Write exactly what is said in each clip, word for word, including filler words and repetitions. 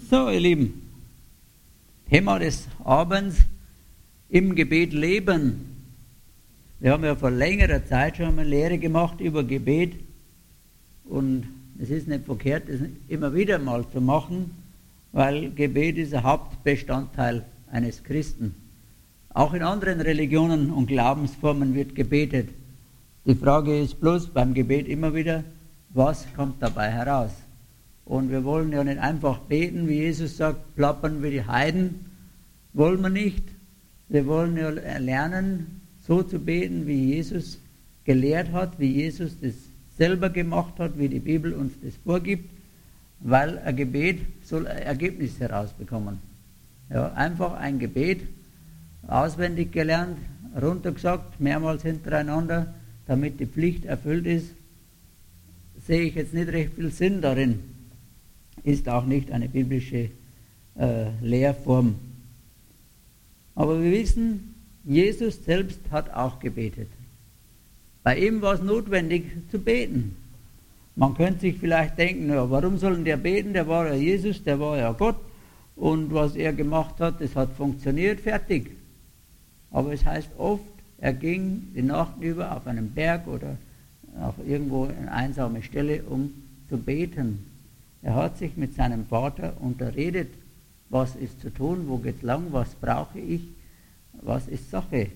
So, ihr Lieben, Thema des Abends, im Gebet leben. Wir haben ja vor längerer Zeit schon eine Lehre gemacht über Gebet und es ist nicht verkehrt, das immer wieder mal zu machen, weil Gebet ist ein Hauptbestandteil eines Christen. Auch in anderen Religionen und Glaubensformen wird gebetet. Die Frage ist bloß beim Gebet immer wieder, was kommt dabei heraus? Und wir wollen ja nicht einfach beten, wie Jesus sagt, plappern wie die Heiden, wollen wir nicht. Wir wollen ja lernen, so zu beten, wie Jesus gelehrt hat, wie Jesus das selber gemacht hat, wie die Bibel uns das vorgibt, weil ein Gebet soll ein Ergebnis herausbekommen. Ja, einfach ein Gebet, auswendig gelernt, runtergesagt, mehrmals hintereinander, damit die Pflicht erfüllt ist, sehe ich jetzt nicht recht viel Sinn darin. Ist auch nicht eine biblische äh, Lehrform. Aber wir wissen, Jesus selbst hat auch gebetet. Bei ihm war es notwendig zu beten. Man könnte sich vielleicht denken, ja, warum sollen der beten? Der war ja Jesus, der war ja Gott. Und was er gemacht hat, das hat funktioniert, fertig. Aber es heißt oft, er ging die Nacht über auf einen Berg oder auf irgendwo eine einsame Stelle, um zu beten. Er hat sich mit seinem Vater unterredet, was ist zu tun, wo geht's lang, was brauche ich, was ist Sache.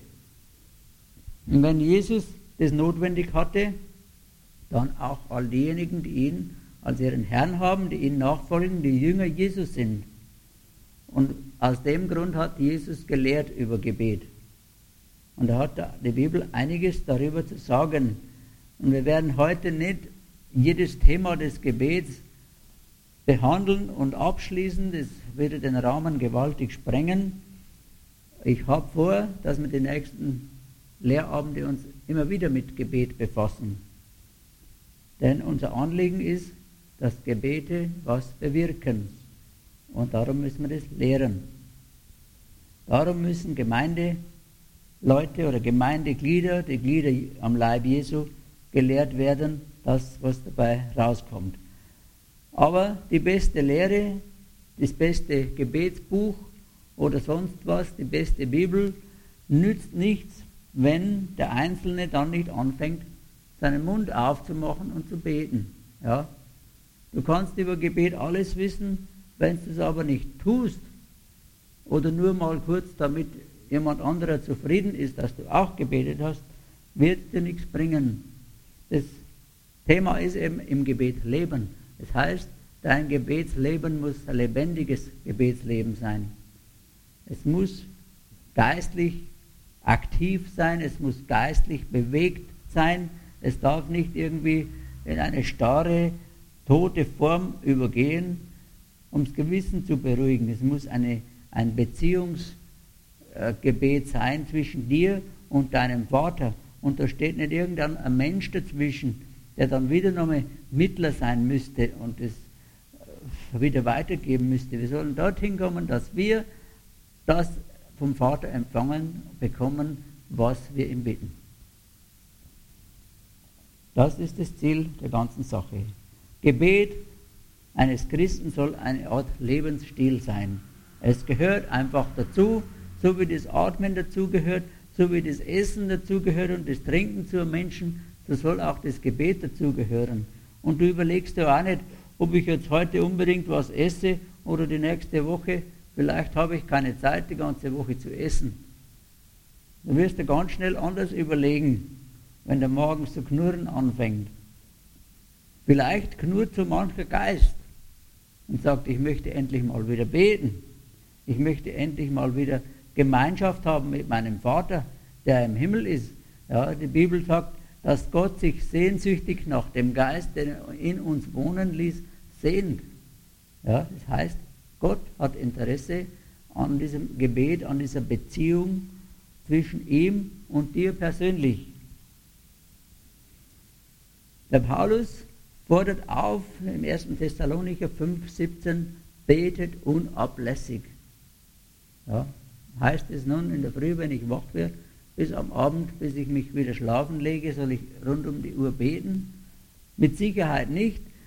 Und wenn Jesus das notwendig hatte, dann auch all diejenigen, die ihn als ihren Herrn haben, die ihn nachfolgen, die Jünger Jesus sind. Und aus dem Grund hat Jesus gelehrt über Gebet. Und da hat die Bibel einiges darüber zu sagen. Und wir werden heute nicht jedes Thema des Gebets behandeln und abschließen, das würde den Rahmen gewaltig sprengen. Ich habe vor, dass wir die nächsten Lehrabende uns immer wieder mit Gebet befassen. Denn unser Anliegen ist, dass Gebete was bewirken. Und darum müssen wir das lehren. Darum müssen Gemeindeleute oder Gemeindeglieder, die Glieder am Leib Jesu, gelehrt werden, das, was dabei rauskommt. Aber die beste Lehre, das beste Gebetsbuch oder sonst was, die beste Bibel, nützt nichts, wenn der Einzelne dann nicht anfängt, seinen Mund aufzumachen und zu beten. Ja? Du kannst über Gebet alles wissen, wenn du es aber nicht tust oder nur mal kurz, damit jemand anderer zufrieden ist, dass du auch gebetet hast, wird dir nichts bringen. Das Thema ist eben im Gebet leben. Das heißt, dein Gebetsleben muss ein lebendiges Gebetsleben sein. Es muss geistlich aktiv sein, es muss geistlich bewegt sein, es darf nicht irgendwie in eine starre, tote Form übergehen, um das Gewissen zu beruhigen. Es muss eine, ein Beziehungsgebet sein zwischen dir und deinem Vater. Und da steht nicht irgendein Mensch dazwischen, der dann wieder nochmal Mittler sein müsste und es wieder weitergeben müsste. Wir sollen dorthin kommen, dass wir das vom Vater empfangen bekommen, was wir ihm bitten. Das ist das Ziel der ganzen Sache. Gebet eines Christen soll eine Art Lebensstil sein. Es gehört einfach dazu, so wie das Atmen dazugehört, so wie das Essen dazugehört und das Trinken zu einem Menschen, so soll auch das Gebet dazugehören. Und du überlegst dir auch nicht, ob ich jetzt heute unbedingt was esse oder die nächste Woche. Vielleicht habe ich keine Zeit, die ganze Woche zu essen. Du wirst dir ganz schnell anders überlegen, wenn der Magen zu knurren anfängt. Vielleicht knurrt so mancher Geist und sagt, ich möchte endlich mal wieder beten. Ich möchte endlich mal wieder Gemeinschaft haben mit meinem Vater, der im Himmel ist. Ja, die Bibel sagt, dass Gott sich sehnsüchtig nach dem Geist, der in uns wohnen ließ, sehnt. Ja, das heißt, Gott hat Interesse an diesem Gebet, an dieser Beziehung zwischen ihm und dir persönlich. Der Paulus fordert auf im ersten Thessalonicher fünf, siebzehn, betet unablässig. Ja, heißt es nun in der Früh, wenn ich wach werde, bis am Abend, bis ich mich wieder schlafen lege, soll ich rund um die Uhr beten? Mit Sicherheit nicht.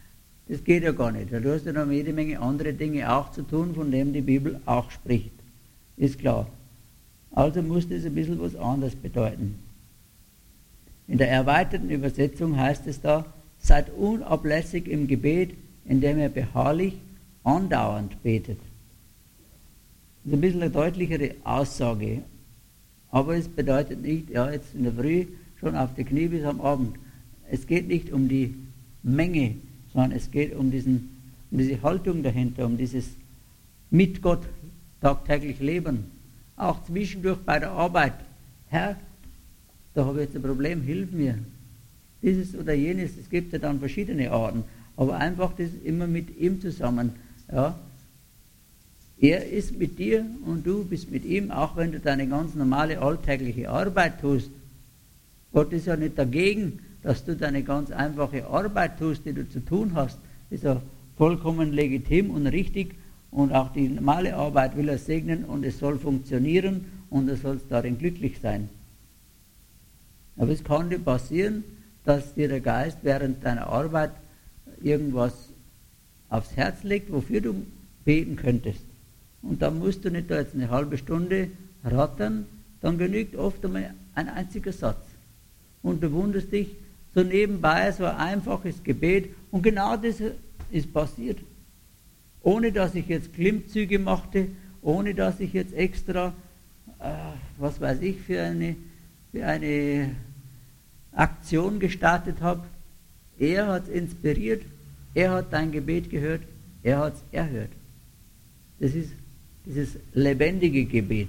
Das geht ja gar nicht. Du hast ja noch jede Menge andere Dinge auch zu tun, von denen die Bibel auch spricht. Ist klar. Also muss das ein bisschen was anderes bedeuten. In der erweiterten Übersetzung heißt es da, seid unablässig im Gebet, indem ihr beharrlich, andauernd betet. Das ist ein bisschen eine deutlichere Aussage. Aber es bedeutet nicht, ja, jetzt in der Früh schon auf die Knie bis am Abend. Es geht nicht um die Menge, sondern es geht um, diesen, um diese Haltung dahinter, um dieses mit Gott tagtäglich Leben. Auch zwischendurch bei der Arbeit. Herr, da habe ich jetzt ein Problem, hilf mir. Dieses oder jenes, es gibt ja dann verschiedene Arten. Aber einfach das immer mit ihm zusammen. Ja. Er ist mit dir und du bist mit ihm, auch wenn du deine ganz normale alltägliche Arbeit tust. Gott ist ja nicht dagegen, dass du deine ganz einfache Arbeit tust, die du zu tun hast. Das ist ja vollkommen legitim und richtig. Und auch die normale Arbeit will er segnen und es soll funktionieren und du sollst darin glücklich sein. Aber es kann dir passieren, dass dir der Geist während deiner Arbeit irgendwas aufs Herz legt, wofür du beten könntest. Und dann musst du nicht da jetzt eine halbe Stunde rattern, dann genügt oft einmal ein einziger Satz. Und du wunderst dich, so nebenbei so ein einfaches Gebet und genau das ist passiert. Ohne dass ich jetzt Klimmzüge machte, ohne dass ich jetzt extra, äh, was weiß ich, für eine, für eine Aktion gestartet habe. Er hat es inspiriert, er hat dein Gebet gehört, er hat es erhört. Das ist dieses lebendige Gebet.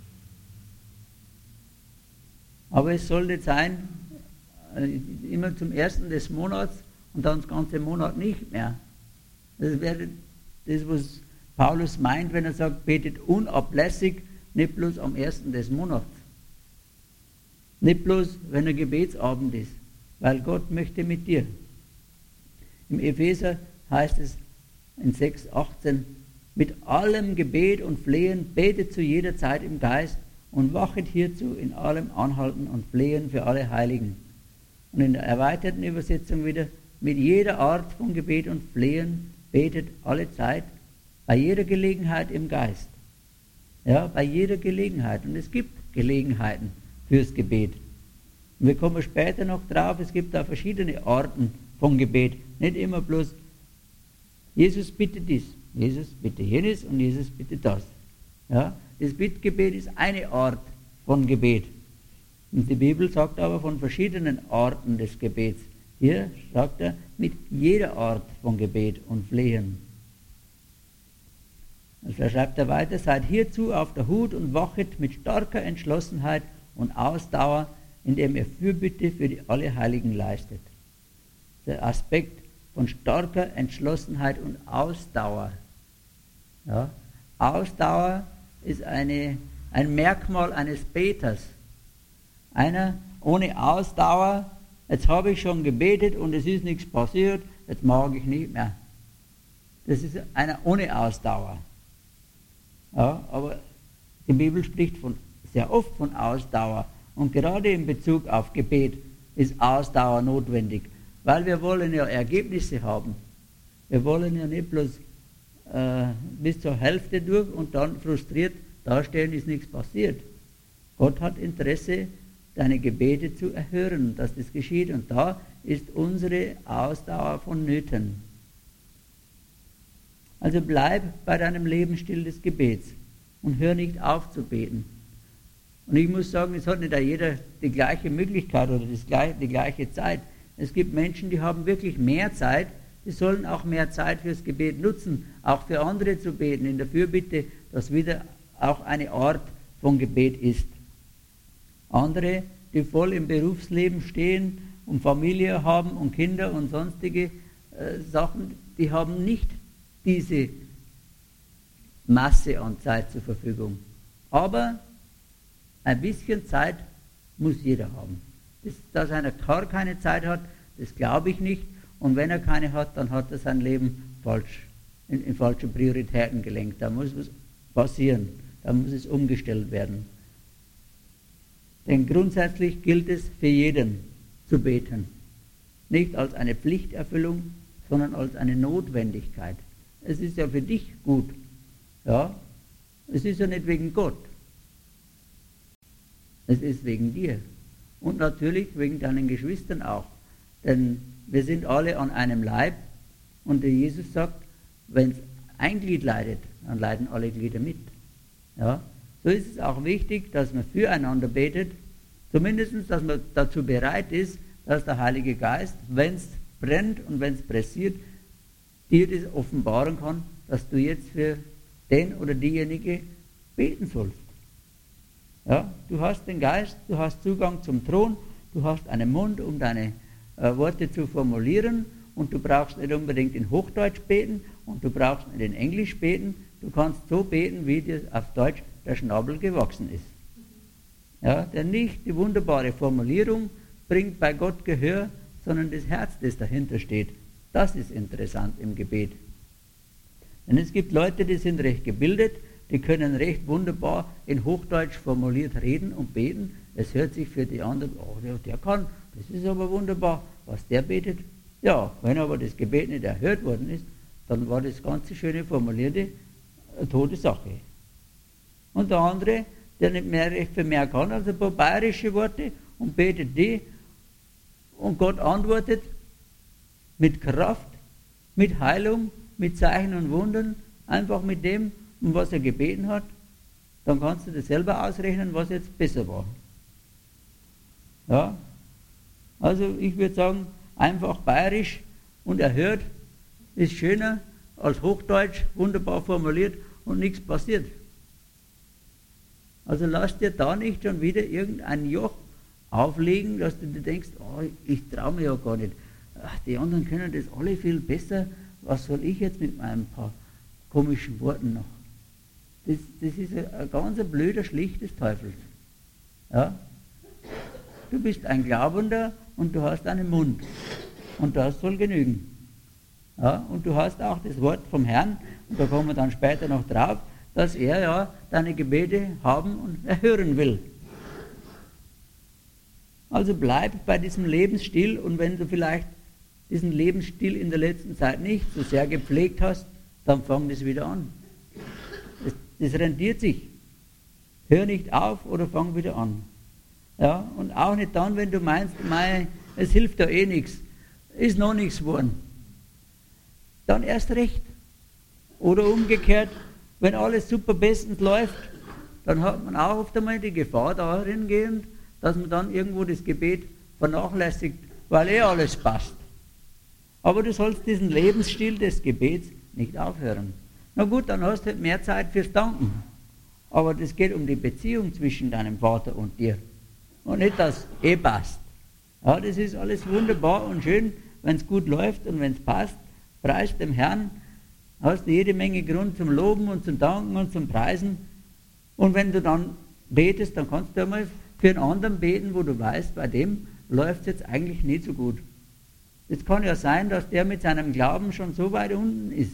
Aber es soll nicht sein, immer zum ersten des Monats und dann das ganze Monat nicht mehr. Das wäre das, was Paulus meint, wenn er sagt, betet unablässig, nicht bloß am ersten des Monats. Nicht bloß, wenn ein Gebetsabend ist, weil Gott möchte mit dir. Im Epheser heißt es in sechs achtzehn, mit allem Gebet und Flehen betet zu jeder Zeit im Geist und wachet hierzu in allem Anhalten und Flehen für alle Heiligen. Und in der erweiterten Übersetzung wieder, mit jeder Art von Gebet und Flehen betet alle Zeit, bei jeder Gelegenheit im Geist. Ja, bei jeder Gelegenheit. Und es gibt Gelegenheiten fürs Gebet. Und wir kommen später noch drauf, es gibt da verschiedene Arten von Gebet. Nicht immer bloß, Jesus bitte dies, Jesus bitte jenes und Jesus bitte das. Ja, das Bittgebet ist eine Art von Gebet. Und die Bibel sagt aber von verschiedenen Arten des Gebets. Hier sagt er, mit jeder Art von Gebet und Flehen. Also er schreibt er weiter, seid hierzu auf der Hut und wachet mit starker Entschlossenheit und Ausdauer, indem ihr Fürbitte für die alle Heiligen leistet. Der Aspekt von starker Entschlossenheit und Ausdauer. Ja, Ausdauer ist eine, ein Merkmal eines Beters. Einer ohne Ausdauer, jetzt habe ich schon gebetet und es ist nichts passiert, jetzt mag ich nicht mehr. Das ist einer ohne Ausdauer. Ja, aber die Bibel spricht von, sehr oft von Ausdauer. Und gerade in Bezug auf Gebet ist Ausdauer notwendig. Weil wir wollen ja Ergebnisse haben. Wir wollen ja nicht bloß äh, bis zur Hälfte durch und dann frustriert dastehen, ist nichts passiert. Gott hat Interesse, deine Gebete zu erhören, dass das geschieht. Und da ist unsere Ausdauer vonnöten. Also bleib bei deinem Lebensstil des Gebets und hör nicht auf zu beten. Und ich muss sagen, es hat nicht jeder die gleiche Möglichkeit oder das gleiche, die gleiche Zeit. Es gibt Menschen, die haben wirklich mehr Zeit, die sollen auch mehr Zeit fürs Gebet nutzen, auch für andere zu beten, in der Fürbitte, das wieder auch eine Art von Gebet ist. Andere, die voll im Berufsleben stehen und Familie haben und Kinder und sonstige äh, Sachen, die haben nicht diese Masse an Zeit zur Verfügung. Aber ein bisschen Zeit muss jeder haben. Das, dass einer gar keine Zeit hat, das glaube ich nicht. Und wenn er keine hat, dann hat er sein Leben falsch, in, in falsche Prioritäten gelenkt. Da muss was passieren. Da muss es umgestellt werden. Denn grundsätzlich gilt es für jeden zu beten. Nicht als eine Pflichterfüllung, sondern als eine Notwendigkeit. Es ist ja für dich gut. Ja? Es ist ja nicht wegen Gott. Es ist wegen dir. Und natürlich wegen deinen Geschwistern auch. Denn wir sind alle an einem Leib. Und der Jesus sagt, wenn ein Glied leidet, dann leiden alle Glieder mit. Ja? So ist es auch wichtig, dass man füreinander betet. Zumindest, dass man dazu bereit ist, dass der Heilige Geist, wenn es brennt und wenn es pressiert, dir das offenbaren kann, dass du jetzt für den oder diejenige beten sollst. Ja, du hast den Geist, du hast Zugang zum Thron, du hast einen Mund, um deine äh, Worte zu formulieren, und du brauchst nicht unbedingt in Hochdeutsch beten und du brauchst nicht in Englisch beten, du kannst so beten, wie dir auf Deutsch der Schnabel gewachsen ist. Ja, denn nicht die wunderbare Formulierung bringt bei Gott Gehör, sondern das Herz, das dahinter steht. Das ist interessant im Gebet. Denn es gibt Leute, die sind recht gebildet, die können recht wunderbar in Hochdeutsch formuliert reden und beten. Es hört sich für die anderen, oh, der, der kann, das ist aber wunderbar, was der betet. Ja, wenn aber das Gebet nicht erhört worden ist, dann war das ganze schöne formulierte eine tote Sache. Und der andere, der nicht mehr recht viel mehr kann, also ein paar bayerische Worte und betet die, und Gott antwortet mit Kraft, mit Heilung, mit Zeichen und Wundern, einfach mit dem, um was er gebeten hat, dann kannst du das selber ausrechnen, was jetzt besser war. Ja? Also ich würde sagen, einfach bayerisch und erhört ist schöner als Hochdeutsch, wunderbar formuliert und nichts passiert. Also lass dir da nicht schon wieder irgendein Joch auflegen, dass du dir denkst, oh, ich traue mir ja gar nicht. Ach, die anderen können das alle viel besser, was soll ich jetzt mit meinen paar komischen Worten noch? Das, das ist ein, ein ganz blöder, schlichtes Teufels. Ja? Du bist ein Glaubender und du hast einen Mund. Und das soll genügen. Ja? Und du hast auch das Wort vom Herrn, und da kommen wir dann später noch drauf, dass er ja deine Gebete haben und erhören will. Also bleib bei diesem Lebensstil, und wenn du vielleicht diesen Lebensstil in der letzten Zeit nicht so sehr gepflegt hast, dann fang das wieder an. Das, das rentiert sich. Hör nicht auf oder fang wieder an. Ja, und auch nicht dann, wenn du meinst, mei, es hilft ja eh nichts, ist noch nichts geworden. Dann erst recht. Oder umgekehrt, wenn alles super bestens läuft, dann hat man auch oft einmal die Gefahr darin gehend, dass man dann irgendwo das Gebet vernachlässigt, weil eh alles passt. Aber du sollst diesen Lebensstil des Gebets nicht aufhören. Na gut, dann hast du halt mehr Zeit fürs Danken. Aber das geht um die Beziehung zwischen deinem Vater und dir. Und nicht, dass eh passt. Ja, das ist alles wunderbar und schön, wenn es gut läuft und wenn es passt. Preis dem Herrn, hast du jede Menge Grund zum Loben und zum Danken und zum Preisen. Und wenn du dann betest, dann kannst du einmal für einen anderen beten, wo du weißt, bei dem läuft es jetzt eigentlich nicht so gut. Es kann ja sein, dass der mit seinem Glauben schon so weit unten ist.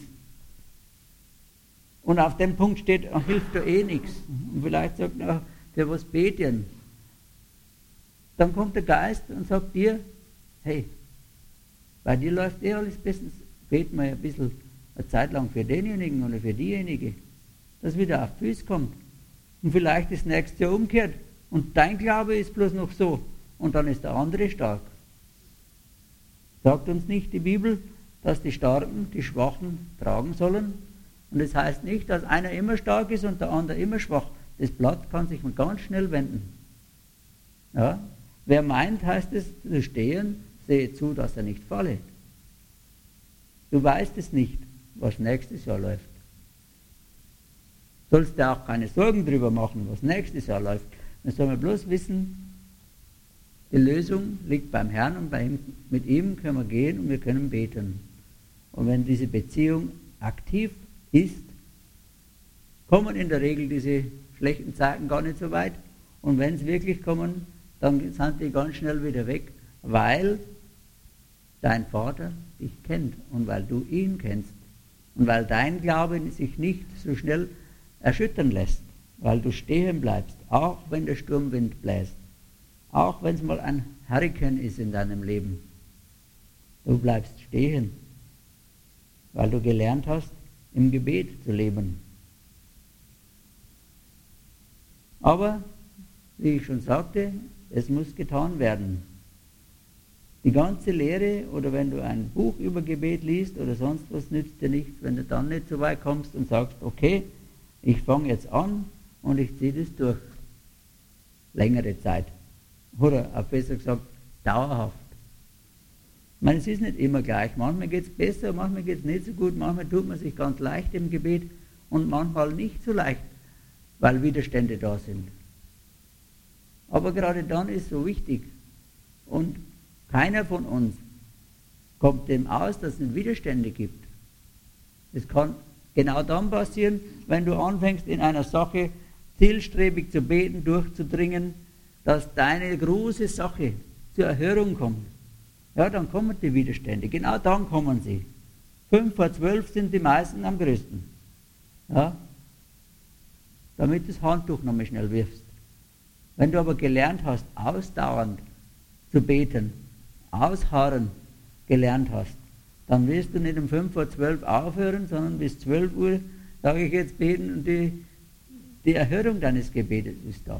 Und auf dem Punkt steht, ach, hilft doch eh nichts. Und vielleicht sagt er, für was beten? Dann kommt der Geist und sagt dir, hey, bei dir läuft eh alles bestens. Beten wir ein bisschen eine Zeit lang für denjenigen oder für diejenige, dass wieder auf Füße kommt. Und vielleicht das nächste Jahr umkehrt. Und dein Glaube ist bloß noch so. Und dann ist der andere stark. Sagt uns nicht die Bibel, dass die Starken die Schwachen tragen sollen? Und das heißt nicht, dass einer immer stark ist und der andere immer schwach. Das Blatt kann sich ganz schnell wenden. Ja? Wer meint, heißt es zu stehen, sehe zu, dass er nicht falle. Du weißt es nicht, was nächstes Jahr läuft. Sollst dir auch keine Sorgen darüber machen, was nächstes Jahr läuft. Dann soll man bloß wissen, die Lösung liegt beim Herrn, und bei ihm, mit ihm können wir gehen und wir können beten. Und wenn diese Beziehung aktiv ist, kommen in der Regel diese schlechten Zeiten gar nicht so weit. Und wenn es wirklich kommen, dann sind die ganz schnell wieder weg, weil dein Vater dich kennt und weil du ihn kennst. Und weil dein Glaube sich nicht so schnell erschüttern lässt, weil du stehen bleibst, auch wenn der Sturmwind bläst. Auch wenn es mal ein Hurrikan ist in deinem Leben. Du bleibst stehen weil du gelernt hast, im Gebet zu leben. Aber, wie ich schon sagte, es muss getan werden. Die ganze Lehre, oder wenn du ein Buch über Gebet liest oder sonst was, nützt dir nichts, wenn du dann nicht so weit kommst und sagst, okay, ich fange jetzt an und ich ziehe das durch. Längere Zeit. Oder auch besser gesagt, dauerhaft. Ich meine, es ist nicht immer gleich. Manchmal geht es besser, manchmal geht es nicht so gut, manchmal tut man sich ganz leicht im Gebet und manchmal nicht so leicht, weil Widerstände da sind. Aber gerade dann ist es so wichtig. Und keiner von uns kommt dem aus, dass es Widerstände gibt. Es kann genau dann passieren, wenn du anfängst, in einer Sache zielstrebig zu beten, durchzudringen, dass deine große Sache zur Erhörung kommt. Ja, dann kommen die Widerstände. Genau dann kommen sie. Fünf vor zwölf sind die meisten am größten. Ja, damit du das Handtuch nochmal schnell wirfst. Wenn du aber gelernt hast, ausdauernd zu beten, ausharren gelernt hast, dann wirst du nicht um fünf vor zwölf aufhören, sondern bis zwölf Uhr, sage ich jetzt, beten und die, die Erhörung deines Gebetes ist da.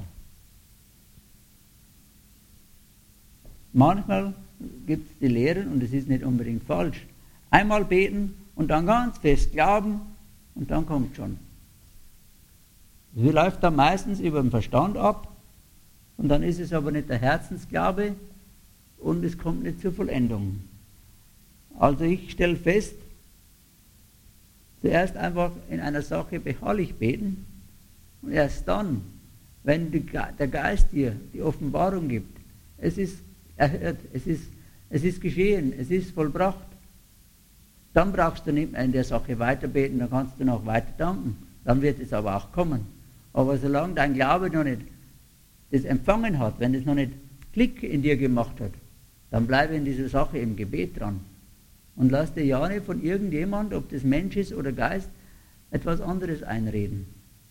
Manchmal gibt es die Lehren, und es ist nicht unbedingt falsch, einmal beten und dann ganz fest glauben und dann kommt schon. Sie läuft dann meistens über den Verstand ab und dann ist es aber nicht der Herzensglaube und es kommt nicht zur Vollendung. Also ich stelle fest, zuerst einfach in einer Sache beharrlich beten und erst dann, wenn die, der Geist dir die Offenbarung gibt, es ist erhört, es ist, es ist geschehen, es ist vollbracht, dann brauchst du nicht mehr in der Sache weiterbeten, dann kannst du noch weiter danken, dann wird es aber auch kommen. Aber solange dein Glaube noch nicht das empfangen hat, wenn es noch nicht Klick in dir gemacht hat, dann bleibe in dieser Sache im Gebet dran. Und lass dir ja nicht von irgendjemand, ob das Mensch ist oder Geist, etwas anderes einreden.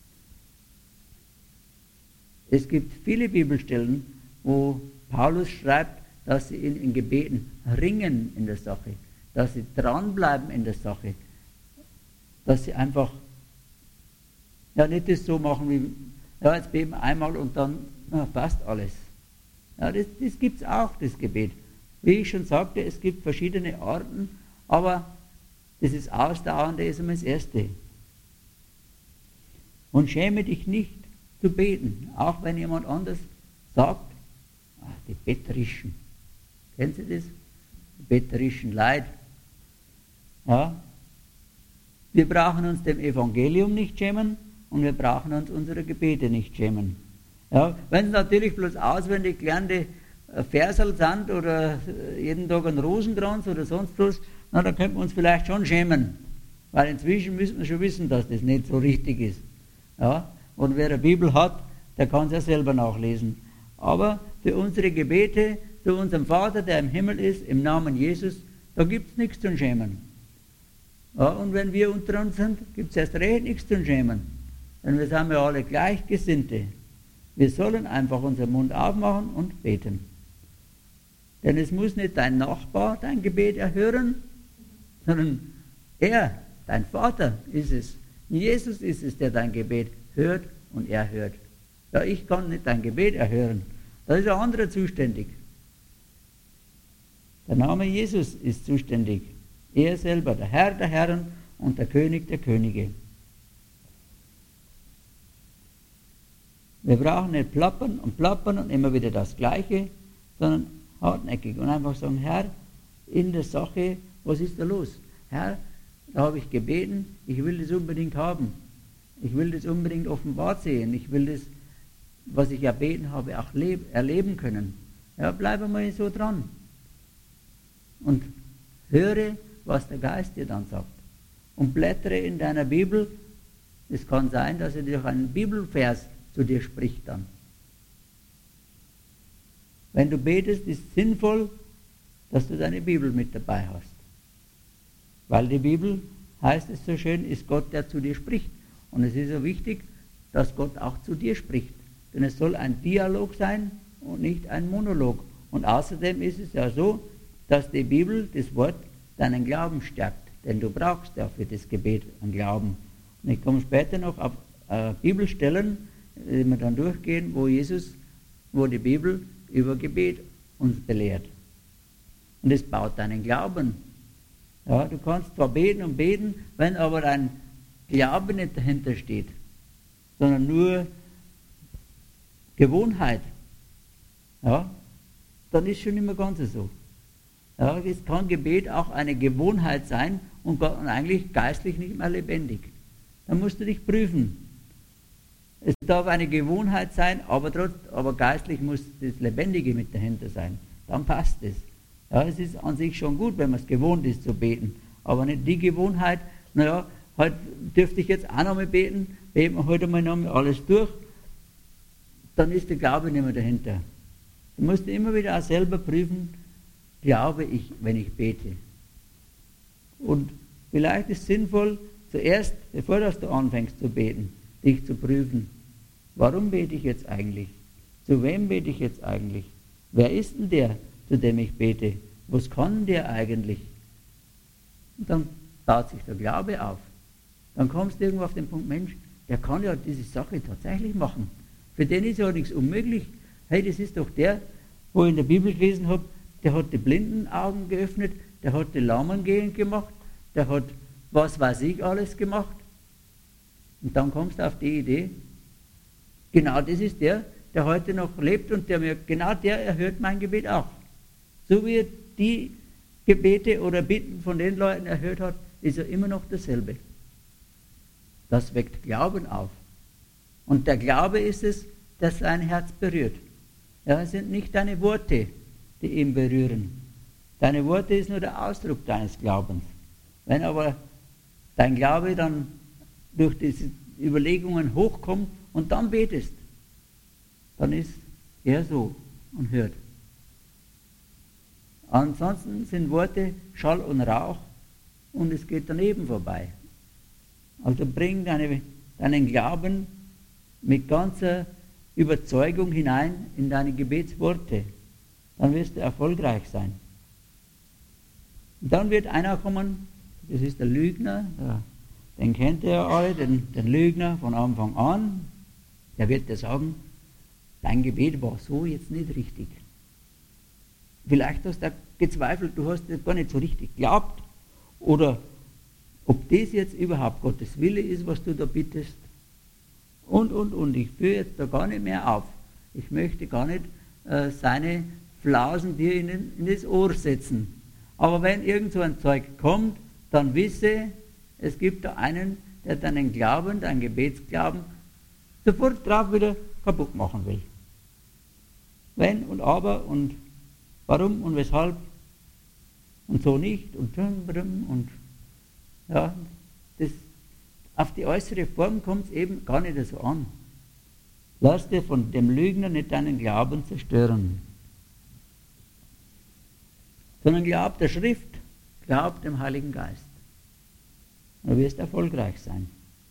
Es gibt viele Bibelstellen, wo Paulus schreibt, dass sie in, in Gebeten ringen in der Sache, dass sie dranbleiben in der Sache, dass sie einfach ja nicht das so machen wie, ja jetzt beten wir einmal und dann na, passt alles. Ja, das das gibt es auch, das Gebet. Wie ich schon sagte, es gibt verschiedene Arten, aber dieses Ausdauernde ist immer das Erste. Und schäme dich nicht zu beten, auch wenn jemand anders sagt, ach, die Betrischen. Kennen Sie das? Die Betrischen Leid. Ja. Wir brauchen uns dem Evangelium nicht schämen und wir brauchen uns unsere Gebete nicht schämen. Ja, wenn es natürlich bloß auswendig gelernte Versal sind oder jeden Tag ein Rosenkranz oder sonst was, na, dann könnten wir uns vielleicht schon schämen. Weil inzwischen müssen wir schon wissen, dass das nicht so richtig ist. Ja, und wer eine Bibel hat, der kann es ja selber nachlesen. Aber für unsere Gebete, zu unserem Vater, der im Himmel ist, im Namen Jesus, da gibt es nichts zu schämen. Ja, und wenn wir unter uns sind, gibt es erst recht nichts zu schämen. Denn wir sind ja alle Gleichgesinnte. Wir sollen einfach unseren Mund aufmachen und beten. Denn es muss nicht dein Nachbar dein Gebet erhören, sondern er, dein Vater ist es. Jesus ist es, der dein Gebet hört und er hört. Ja, ich kann nicht dein Gebet erhören. Da ist ein anderer zuständig. Der Name Jesus ist zuständig. Er selber, der Herr der Herren und der König der Könige. Wir brauchen nicht plappern und plappern und immer wieder das Gleiche, sondern hartnäckig und einfach sagen, Herr, in der Sache, was ist da los? Herr, da habe ich gebeten, ich will das unbedingt haben. Ich will das unbedingt offenbart sehen. Ich will das, was ich erbeten habe, auch leb- erleben können. Ja, bleib einmal so dran. Und höre, was der Geist dir dann sagt. Und blättere in deiner Bibel. Es kann sein, dass er durch einen Bibelvers zu dir spricht dann. Wenn du betest, ist es sinnvoll, dass du deine Bibel mit dabei hast. Weil die Bibel, heißt es so schön, ist Gott, der zu dir spricht. Und es ist so wichtig, dass Gott auch zu dir spricht. Denn es soll ein Dialog sein und nicht ein Monolog. Und außerdem ist es ja so, dass die Bibel, das Wort, deinen Glauben stärkt. denn du brauchst ja für das Gebet einen Glauben. Und ich komme später noch auf äh, Bibelstellen, die wir dann durchgehen, wo Jesus, wo die Bibel über Gebet uns belehrt. Und es baut deinen Glauben. Ja, du kannst zwar beten und beten, wenn aber dein Glaube nicht dahinter steht, sondern nur Gewohnheit, ja, dann ist schon immer ganz so. Ja, es kann Gebet auch eine Gewohnheit sein und eigentlich geistlich nicht mehr lebendig. Da musst du dich prüfen. Es darf eine Gewohnheit sein, aber, trotz, aber geistlich muss das Lebendige mit dahinter sein. Dann passt es. Ja, es ist an sich schon gut, wenn man es gewohnt ist zu beten. Aber nicht die Gewohnheit, naja, heute dürfte ich jetzt auch nochmal beten, beten wir heute mal nochmal alles durch, dann ist der Glaube nicht mehr dahinter. Du musst immer wieder auch selber prüfen, glaube ich, wenn ich bete. Und vielleicht ist es sinnvoll, zuerst, bevor du anfängst zu beten, dich zu prüfen. Warum bete ich jetzt eigentlich? Zu wem bete ich jetzt eigentlich? Wer ist denn der, zu dem ich bete? Was kann der eigentlich? Und dann baut sich der Glaube auf. Dann kommst du irgendwo auf den Punkt, Mensch, der kann ja diese Sache tatsächlich machen. Für den ist ja nichts unmöglich. Hey, das ist doch der, wo ich in der Bibel gelesen habe, der hat die blinden Augen geöffnet, der hat die Lahmen gehend gemacht, der hat was weiß ich alles gemacht. Und dann kommst du auf die Idee, genau das ist der, der heute noch lebt und der mir, genau der erhört mein Gebet auch. So wie er die Gebete oder Bitten von den Leuten erhört hat, ist er immer noch dasselbe. Das weckt Glauben auf. Und der Glaube ist es, der sein Herz berührt. Ja, es sind nicht deine Worte, die ihn berühren. Deine Worte ist nur der Ausdruck deines Glaubens. Wenn aber dein Glaube dann durch diese Überlegungen hochkommt und dann betest, dann ist er so und hört. Ansonsten sind Worte Schall und Rauch und es geht daneben vorbei. Also bring deine, deinen Glauben mit ganzer Überzeugung hinein in deine Gebetsworte. Dann wirst du erfolgreich sein. Und dann wird einer kommen, das ist der Lügner, der, den kennt ihr ja alle, den, den Lügner von Anfang an. Der wird dir sagen, dein Gebet war so jetzt nicht richtig. Vielleicht hast du gezweifelt, du hast das gar nicht so richtig geglaubt. Oder ob das jetzt überhaupt Gottes Wille ist, was du da bittest. Und, und, und. Ich führe jetzt da gar nicht mehr auf. Ich möchte gar nicht äh, seine Flausen dir in, in das Ohr setzen. Aber wenn irgend so ein Zeug kommt, dann wisse, es gibt da einen, der deinen Glauben, deinen Gebetsglauben, sofort drauf wieder kaputt machen will. Wenn und aber und warum und weshalb und so nicht und und ja, das, auf die äußere Form kommt es eben gar nicht so an. Lass dir von dem Lügner nicht deinen Glauben zerstören. Sondern glaub der Schrift, glaub dem Heiligen Geist. Du wirst erfolgreich sein.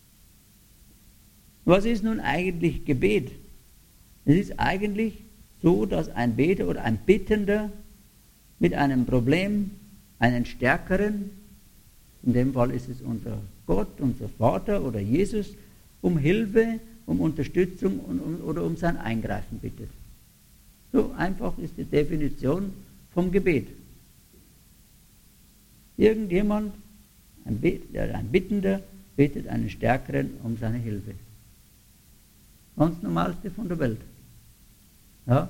Was ist nun eigentlich Gebet? Es ist eigentlich so, dass ein Beter oder ein Bittender mit einem Problem einen Stärkeren, in dem Fall ist es unser Gott, unser Vater oder Jesus, um Hilfe, um Unterstützung und, um, oder um sein Eingreifen bittet. So einfach ist die Definition vom Gebet. Irgendjemand, ein, Bet- ein Bittender, bittet einen Stärkeren um seine Hilfe. Ganz normalste von der Welt. Ja?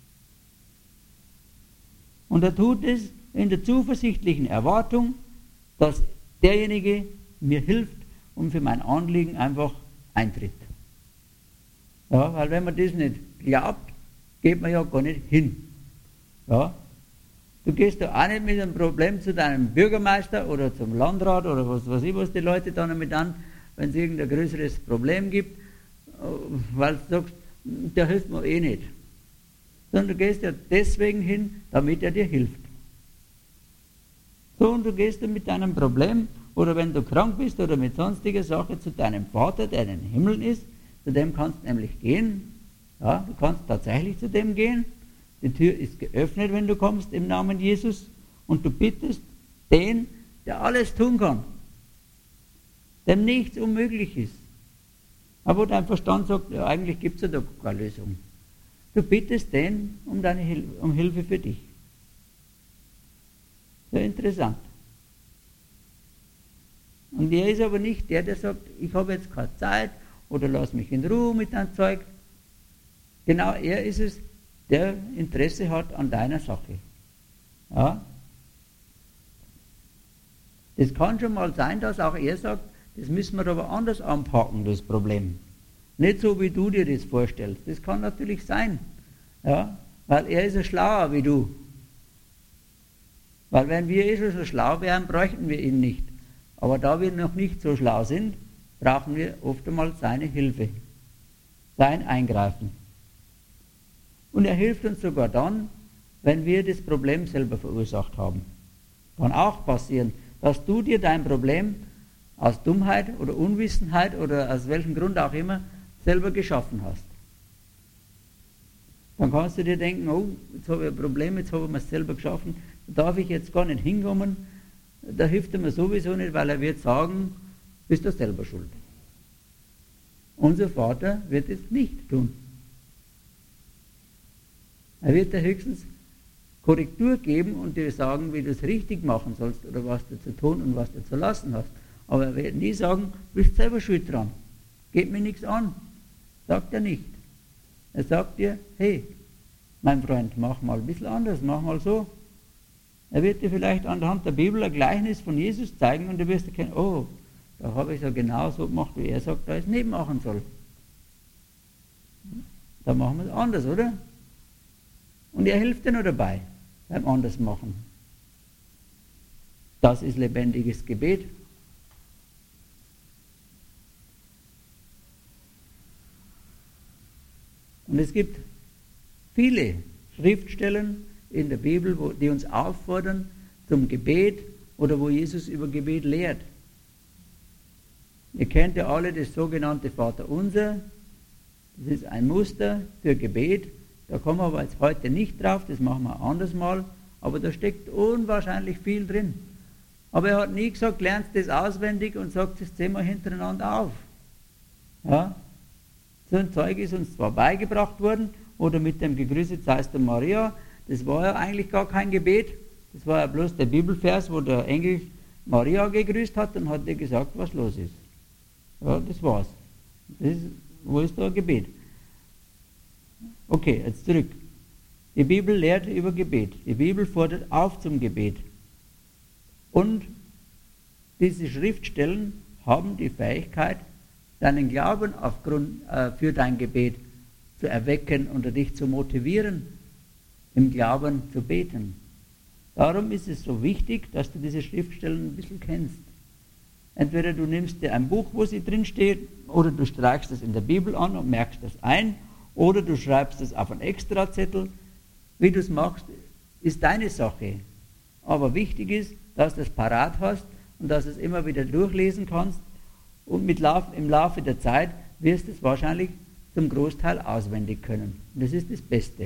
Und er tut es in der zuversichtlichen Erwartung, dass derjenige mir hilft und für mein Anliegen einfach eintritt. Ja, weil wenn man das nicht glaubt, geht man ja gar nicht hin. Ja? Du gehst da auch nicht mit einem Problem zu deinem Bürgermeister oder zum Landrat oder was weiß ich, was die Leute dann damit an, wenn es irgendein größeres Problem gibt, weil du sagst, der hilft mir eh nicht. Sondern du gehst ja deswegen hin, damit er dir hilft. So, und du gehst dann mit deinem Problem, oder wenn du krank bist oder mit sonstiger Sache, zu deinem Vater, der in den Himmeln ist, zu dem kannst du nämlich gehen. Ja, du kannst tatsächlich zu dem gehen. Die Tür ist geöffnet, wenn du kommst im Namen Jesus und du bittest den, der alles tun kann, dem nichts unmöglich ist. Aber dein Verstand sagt, ja, eigentlich gibt es ja da keine Lösung. Du bittest den um, deine Hil- um Hilfe für dich. Sehr interessant. Und er ist aber nicht der, der sagt, ich habe jetzt keine Zeit oder lass mich in Ruhe mit deinem Zeug. Genau er ist es, der Interesse hat an deiner Sache. Ja? Das kann schon mal sein, dass auch er sagt, das müssen wir aber anders anpacken, das Problem. Nicht so, wie du dir das vorstellst. Das kann natürlich sein. Ja? Weil er ist ja schlauer wie du. Weil wenn wir eh schon so schlau wären, bräuchten wir ihn nicht. Aber da wir noch nicht so schlau sind, brauchen wir oft einmal seine Hilfe. Sein Eingreifen. Und er hilft uns sogar dann, wenn wir das Problem selber verursacht haben. Kann auch passieren, dass du dir dein Problem aus Dummheit oder Unwissenheit oder aus welchem Grund auch immer selber geschaffen hast. Dann kannst du dir denken, oh, jetzt habe ich ein Problem, jetzt habe ich mir es selber geschaffen, da darf ich jetzt gar nicht hinkommen, da hilft er mir sowieso nicht, weil er wird sagen, bist du selber schuld. Unser Vater wird es nicht tun. Er wird dir höchstens Korrektur geben und dir sagen, wie du es richtig machen sollst oder was du zu tun und was du zu lassen hast. Aber er wird nie sagen, du bist selber schuld dran. Geht mir nichts an. Sagt er nicht. Er sagt dir, hey, mein Freund, mach mal ein bisschen anders, mach mal so. Er wird dir vielleicht anhand der Bibel ein Gleichnis von Jesus zeigen und du wirst erkennen, oh, da habe ich es ja genau so gemacht, wie er sagt, dass ich es nicht machen soll. Da machen wir es anders, oder? Und er hilft dir nur dabei, beim Andersmachen. Das ist lebendiges Gebet. Und es gibt viele Schriftstellen in der Bibel, wo, die uns auffordern zum Gebet oder wo Jesus über Gebet lehrt. Ihr kennt ja alle das sogenannte Vaterunser. Das ist ein Muster für Gebet. Da kommen wir aber jetzt heute nicht drauf, das machen wir anders mal. Aber da steckt unwahrscheinlich viel drin. Aber er hat nie gesagt, lernst das auswendig und sagt es zehnmal hintereinander auf. Ja? So ein Zeug ist uns zwar beigebracht worden, oder mit dem Gegrüßet seist du Maria, das war ja eigentlich gar kein Gebet, das war ja bloß der Bibelvers, wo der Engel Maria gegrüßt hat und hat ihr gesagt, was los ist. Ja, das war's. Das ist, wo ist da ein Gebet? Okay, jetzt zurück. Die Bibel lehrt über Gebet. Die Bibel fordert auf zum Gebet. Und diese Schriftstellen haben die Fähigkeit, deinen Glauben aufgrund, äh, für dein Gebet zu erwecken und dich zu motivieren, im Glauben zu beten. Darum ist es so wichtig, dass du diese Schriftstellen ein bisschen kennst. Entweder du nimmst dir ein Buch, wo sie drinsteht, oder du streichst es in der Bibel an und merkst das ein, oder du schreibst es auf einen Extrazettel. Wie du es machst, ist deine Sache. Aber wichtig ist, dass du es parat hast und dass du es immer wieder durchlesen kannst. Und mit Lauf, im Laufe der Zeit wirst du es wahrscheinlich zum Großteil auswendig können. Und das ist das Beste.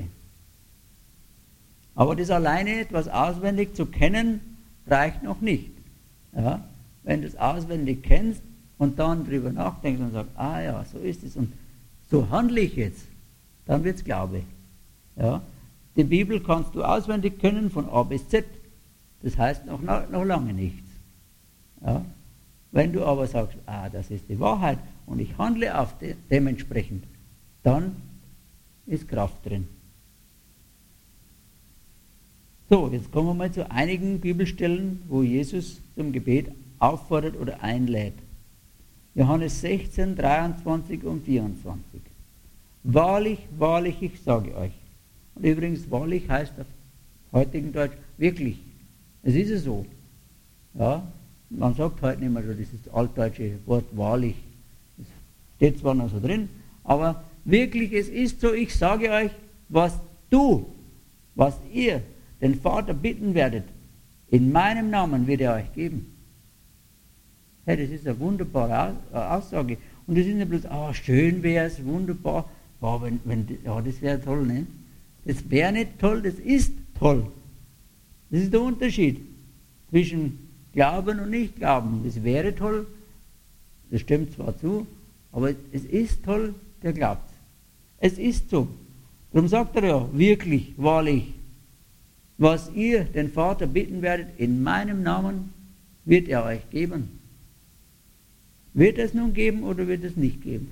Aber das alleine, etwas auswendig zu kennen, reicht noch nicht. Ja? Wenn du es auswendig kennst und dann drüber nachdenkst und sagst, ah ja, so ist es und so handle ich jetzt, dann wird es Glaube. Ja? Die Bibel kannst du auswendig können von A bis Z. Das heißt noch, noch lange nichts. Ja? Wenn du aber sagst, ah, das ist die Wahrheit und ich handle auf de dementsprechend, dann ist Kraft drin. So, jetzt kommen wir mal zu einigen Bibelstellen, wo Jesus zum Gebet auffordert oder einlädt. Johannes sechzehn, dreiundzwanzig und vierundzwanzig. Wahrlich, wahrlich, ich sage euch. Und übrigens, wahrlich heißt auf heutigen Deutsch wirklich. Es ist ja so. Ja, man sagt heute nicht mehr so dieses altdeutsche Wort wahrlich. Das steht zwar noch so drin, aber wirklich, es ist so, ich sage euch, was du, was ihr den Vater bitten werdet, in meinem Namen wird er euch geben. Hey, das ist eine wunderbare Aussage. Und das ist nicht bloß, ah, schön wäre es, wunderbar, oh, wenn, wenn, ja, das wäre toll, ne? Das wäre nicht toll, das ist toll. Das ist der Unterschied zwischen Glauben und nicht glauben. Das wäre toll, das stimmt zwar zu, aber es ist toll, der glaubt. Es ist so. Darum sagt er ja, wirklich, wahrlich, was ihr den Vater bitten werdet in meinem Namen, wird er euch geben. Wird es nun geben oder wird es nicht geben?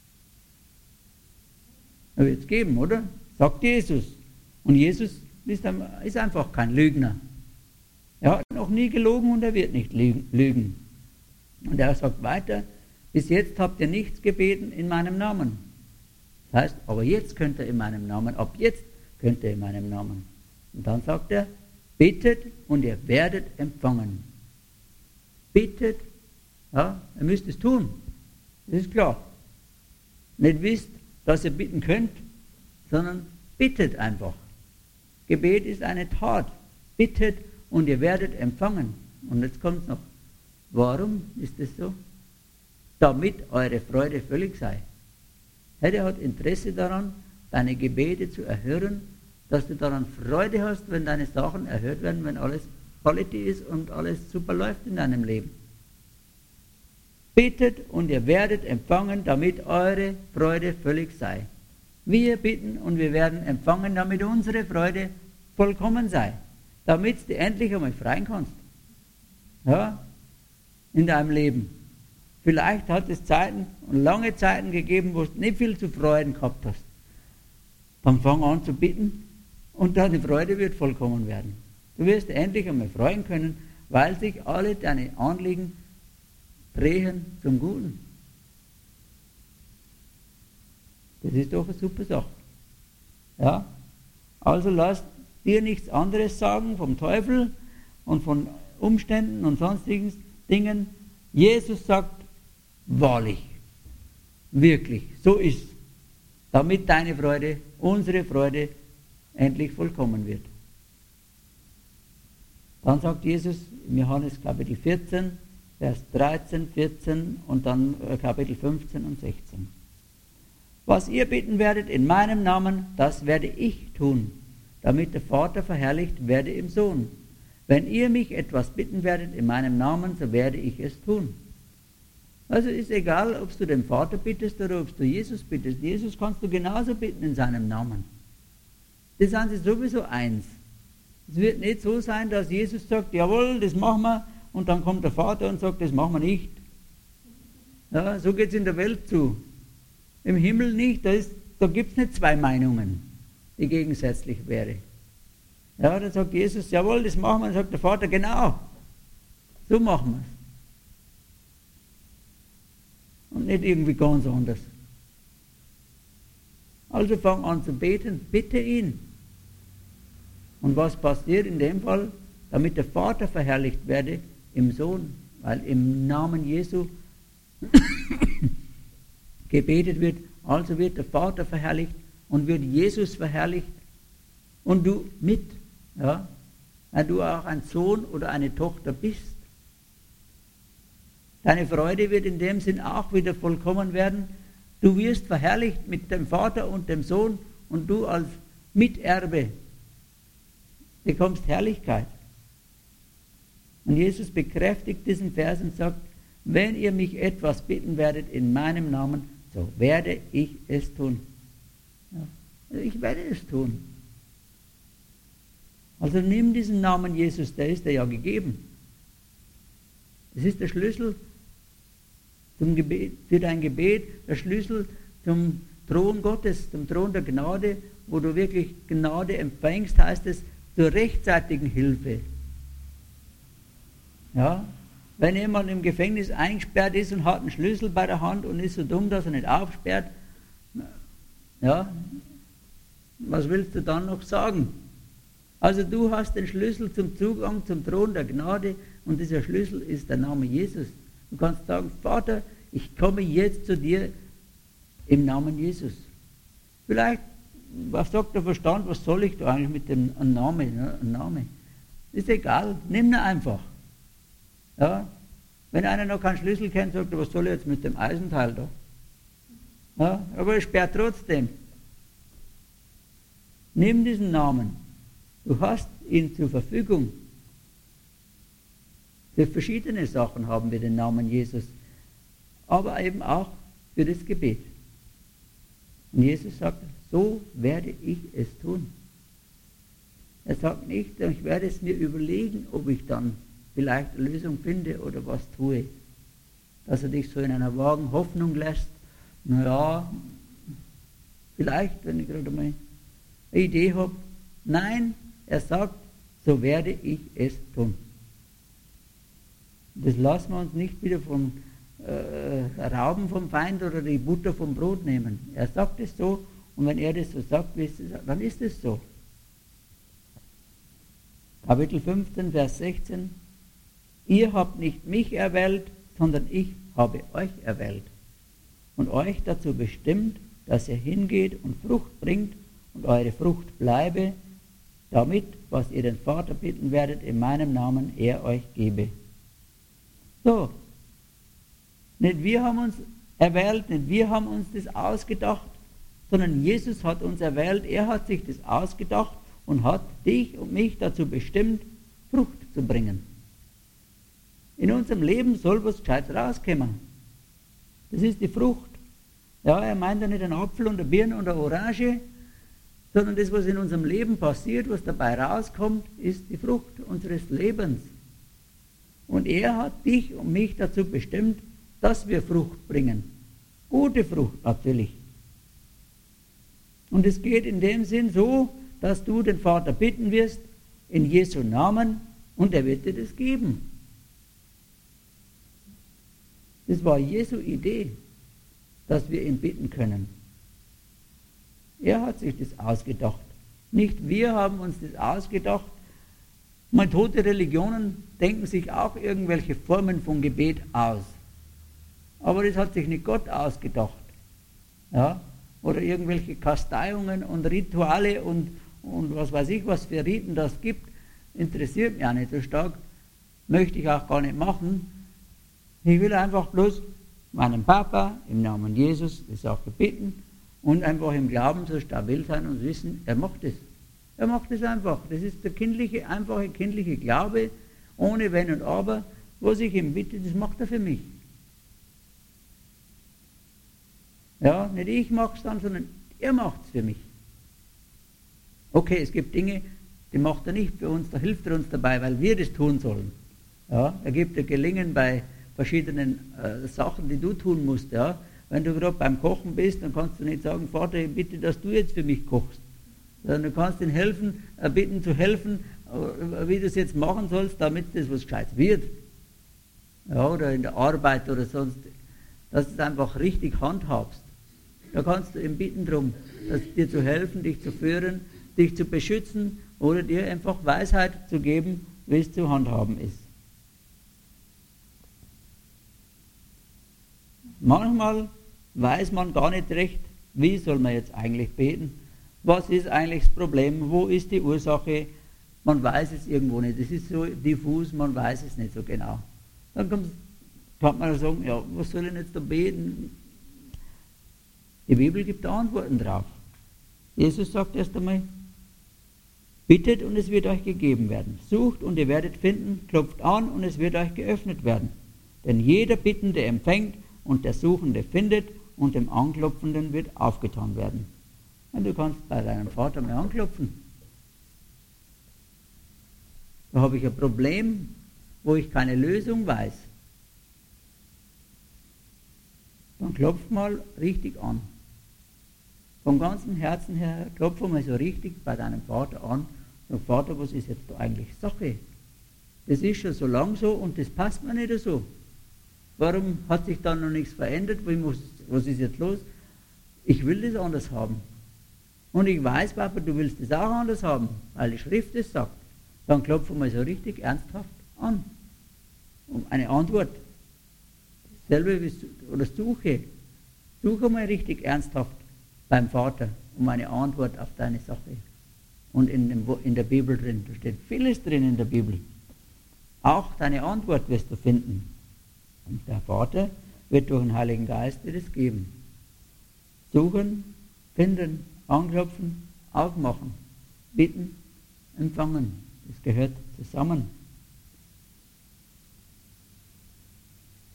Er wird es geben, oder? Sagt Jesus. Und Jesus ist einfach kein Lügner. Er hat noch nie gelogen und er wird nicht lügen. Und er sagt weiter, bis jetzt habt ihr nichts gebeten in meinem Namen. Das heißt, aber jetzt könnt ihr in meinem Namen, ab jetzt könnt ihr in meinem Namen. Und dann sagt er, bittet und ihr werdet empfangen. Bittet, ja, ihr müsst es tun. Das ist klar. Nicht wisst, dass ihr bitten könnt, sondern bittet einfach. Gebet ist eine Tat. Bittet und ihr werdet empfangen. Und jetzt kommt es noch. Warum ist es so? Damit eure Freude völlig sei. Er hat Interesse daran, deine Gebete zu erhören, dass du daran Freude hast, wenn deine Sachen erhört werden, wenn alles Quality ist und alles super läuft in deinem Leben. Bittet und ihr werdet empfangen, damit eure Freude völlig sei. Wir bitten und wir werden empfangen, damit unsere Freude vollkommen sei. Damit du endlich einmal freien kannst. Ja, in deinem Leben. Vielleicht hat es Zeiten und lange Zeiten gegeben, wo du nicht viel zu freuen gehabt hast. Dann fang an zu bitten und deine Freude wird vollkommen werden. Du wirst endlich einmal freuen können, weil sich alle deine Anliegen drehen zum Guten. Das ist doch eine super Sache. Ja? Also lass dir nichts anderes sagen vom Teufel und von Umständen und sonstigen Dingen. Jesus sagt, wahrlich, wirklich, so ist, damit deine Freude, unsere Freude endlich vollkommen wird. Dann sagt Jesus in Johannes Kapitel vierzehn, Vers dreizehn, vierzehn und dann Kapitel fünfzehn und sechzehn. Was ihr bitten werdet in meinem Namen, das werde ich tun, damit der Vater verherrlicht werde im Sohn. Wenn ihr mich etwas bitten werdet in meinem Namen, so werde ich es tun. Also ist egal, ob du den Vater bittest oder ob du Jesus bittest. Jesus kannst du genauso bitten in seinem Namen. Das sind sie sowieso eins. Es wird nicht so sein, dass Jesus sagt, jawohl, das machen wir, und dann kommt der Vater und sagt, das machen wir nicht. Ja, so geht es in der Welt zu. Im Himmel nicht, da, da gibt es nicht zwei Meinungen, die gegensätzlich wären. Ja, dann sagt Jesus, jawohl, das machen wir, und sagt der Vater, genau, so machen wir es. Und nicht irgendwie ganz anders. Also fang an zu beten, bitte ihn. Und was passiert in dem Fall? Damit der Vater verherrlicht werde im Sohn, weil im Namen Jesu gebetet wird, also wird der Vater verherrlicht und wird Jesus verherrlicht und du mit, ja, weil du auch ein Sohn oder eine Tochter bist. Deine Freude wird in dem Sinn auch wieder vollkommen werden. Du wirst verherrlicht mit dem Vater und dem Sohn und du als Miterbe bekommst Herrlichkeit. Und Jesus bekräftigt diesen Vers und sagt, wenn ihr mich etwas bitten werdet in meinem Namen, so werde ich es tun. Ja, also ich werde es tun. Also nimm diesen Namen Jesus, der ist dir ja gegeben. Das ist der Schlüssel zum Gebet, für dein Gebet, der Schlüssel zum Thron Gottes, zum Thron der Gnade, wo du wirklich Gnade empfängst, heißt es, zur rechtzeitigen Hilfe. Ja, wenn jemand im Gefängnis eingesperrt ist und hat einen Schlüssel bei der Hand und ist so dumm, dass er nicht aufsperrt, ja, was willst du dann noch sagen? Also du hast den Schlüssel zum Zugang zum Thron der Gnade und dieser Schlüssel ist der Name Jesus. Du kannst sagen, Vater, ich komme jetzt zu dir im Namen Jesus. Vielleicht, was sagt der Verstand, was soll ich da eigentlich mit dem Namen? Ne? Name? Ist egal, nimm ihn einfach. Ja? Wenn einer noch keinen Schlüssel kennt, sagt er, was soll ich jetzt mit dem Eisenteil da? Ja? Aber er sperrt trotzdem. Nimm diesen Namen. Du hast ihn zur Verfügung. Für verschiedene Sachen haben wir den Namen Jesus, aber eben auch für das Gebet. Und Jesus sagt, so werde ich es tun. Er sagt nicht, ich werde es mir überlegen, ob ich dann vielleicht eine Lösung finde oder was tue. Dass er dich so in einer vagen Hoffnung lässt, naja, vielleicht, wenn ich gerade mal eine Idee habe. Nein, er sagt, so werde ich es tun. Das lassen wir uns nicht wieder vom äh, Rauben vom Feind oder die Butter vom Brot nehmen. Er sagt es so, und wenn er das so sagt, dann ist es so. Kapitel fünfzehn, Vers sechzehn. Ihr habt nicht mich erwählt, sondern ich habe euch erwählt und euch dazu bestimmt, dass ihr hingeht und Frucht bringt und eure Frucht bleibe, damit, was ihr den Vater bitten werdet, in meinem Namen er euch gebe. So, nicht wir haben uns erwählt, nicht wir haben uns das ausgedacht, sondern Jesus hat uns erwählt, er hat sich das ausgedacht und hat dich und mich dazu bestimmt, Frucht zu bringen. In unserem Leben soll was Gescheites rauskommen. Das ist die Frucht. Ja, er meint ja nicht einen Apfel und eine Birne und eine Orange, sondern das, was in unserem Leben passiert, was dabei rauskommt, ist die Frucht unseres Lebens. Und er hat dich und mich dazu bestimmt, dass wir Frucht bringen. Gute Frucht natürlich. Und es geht in dem Sinn so, dass du den Vater bitten wirst, in Jesu Namen, und er wird dir das geben. Das war Jesu Idee, dass wir ihn bitten können. Er hat sich das ausgedacht. Nicht wir haben uns das ausgedacht. Mal tote Religionen denken sich auch irgendwelche Formen von Gebet aus. Aber das hat sich nicht Gott ausgedacht. Ja? Oder irgendwelche Kasteiungen und Rituale und, und was weiß ich, was für Riten das gibt, interessiert mich auch nicht so stark. Möchte ich auch gar nicht machen. Ich will einfach bloß meinem Papa im Namen Jesus die Sache bitten und einfach im Glauben so stabil sein und wissen, er macht es. Er macht es einfach. Das ist der kindliche, einfache kindliche Glaube, ohne Wenn und Aber. Was ich ihm bitte, das macht er für mich. Ja, nicht ich mache es dann, sondern er macht es für mich. Okay, es gibt Dinge, die macht er nicht für uns, da hilft er uns dabei, weil wir das tun sollen. Ja, er gibt dir Gelingen bei verschiedenen äh, Sachen, die du tun musst. Ja. Wenn du gerade beim Kochen bist, dann kannst du nicht sagen, Vater, ich bitte, dass du jetzt für mich kochst. Sondern du kannst ihn helfen, äh, bitten zu helfen, äh, wie du es jetzt machen sollst, damit das was Gescheites wird. Ja, oder in der Arbeit oder sonst, dass du es einfach richtig handhabst. Da kannst du ihm bitten darum, dass dir zu helfen, dich zu führen, dich zu beschützen oder dir einfach Weisheit zu geben, wie es zu handhaben ist. Manchmal weiß man gar nicht recht, wie soll man jetzt eigentlich beten, was ist eigentlich das Problem, wo ist die Ursache, man weiß es irgendwo nicht, es ist so diffus, man weiß es nicht so genau. Dann kann man sagen, ja, was soll ich jetzt da beten? Die Bibel gibt da Antworten drauf. Jesus sagt erst einmal, bittet und es wird euch gegeben werden, sucht und ihr werdet finden, klopft an und es wird euch geöffnet werden. Denn jeder Bittende empfängt und der Suchende findet und dem Anklopfenden wird aufgetan werden. Und du kannst bei deinem Vater mal anklopfen. Da habe ich ein Problem, wo ich keine Lösung weiß. Dann klopf mal richtig an. Vom ganzen Herzen her klopf mal so richtig bei deinem Vater an. Sag, Vater, was ist jetzt da eigentlich Sache? Das ist schon so lang so und das passt mir nicht so. Warum hat sich da noch nichts verändert? Was ist jetzt los? Ich will das anders haben. Und ich weiß, Papa, du willst das auch anders haben, weil die Schrift es sagt. Dann klopfe mal so richtig ernsthaft an. Um eine Antwort. Dasselbe wie, oder suche. Suche mal richtig ernsthaft beim Vater um eine Antwort auf deine Sache. Und in, dem, in der Bibel drin, da steht vieles drin in der Bibel. Auch deine Antwort wirst du finden. Und der Vater wird durch den Heiligen Geist dir das geben. Suchen, finden, anklopfen, aufmachen, bitten, empfangen. Das gehört zusammen.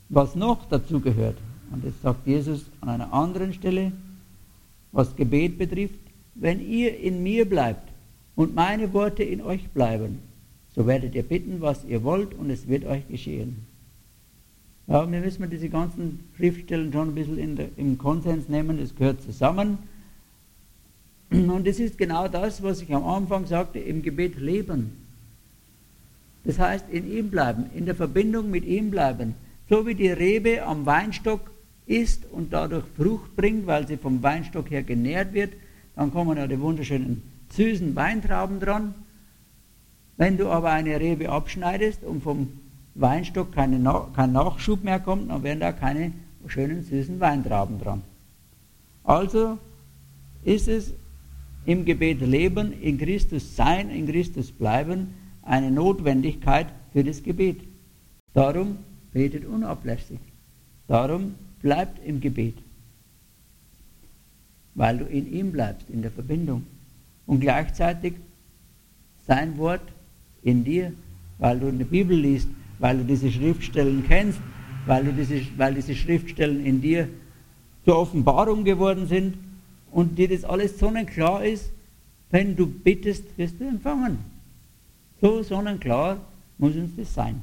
Was noch dazu gehört, und das sagt Jesus an einer anderen Stelle, was Gebet betrifft, wenn ihr in mir bleibt und meine Worte in euch bleiben, so werdet ihr bitten, was ihr wollt, und es wird euch geschehen. Ja, wir müssen diese ganzen Schriftstellen schon ein bisschen in der, im Konsens nehmen, es gehört zusammen. Und es ist genau das, was ich am Anfang sagte, im Gebet leben. Das heißt, in ihm bleiben, in der Verbindung mit ihm bleiben. So wie die Rebe am Weinstock ist und dadurch Frucht bringt, weil sie vom Weinstock her genährt wird, dann kommen ja die wunderschönen süßen Weintrauben dran. Wenn du aber eine Rebe abschneidest und vom Weinstock keine, kein Nachschub mehr kommt, dann werden da keine schönen süßen Weintrauben dran. Also ist es im Gebet leben, in Christus sein, in Christus bleiben, eine Notwendigkeit für das Gebet. Darum betet unablässig. Darum bleibt im Gebet. Weil du in ihm bleibst, in der Verbindung. Und gleichzeitig sein Wort in dir, weil du in der Bibel liest, weil du diese Schriftstellen kennst, weil, du diese, weil diese Schriftstellen in dir zur Offenbarung geworden sind und dir das alles sonnenklar ist, wenn du bittest, wirst du empfangen. So sonnenklar muss uns das sein.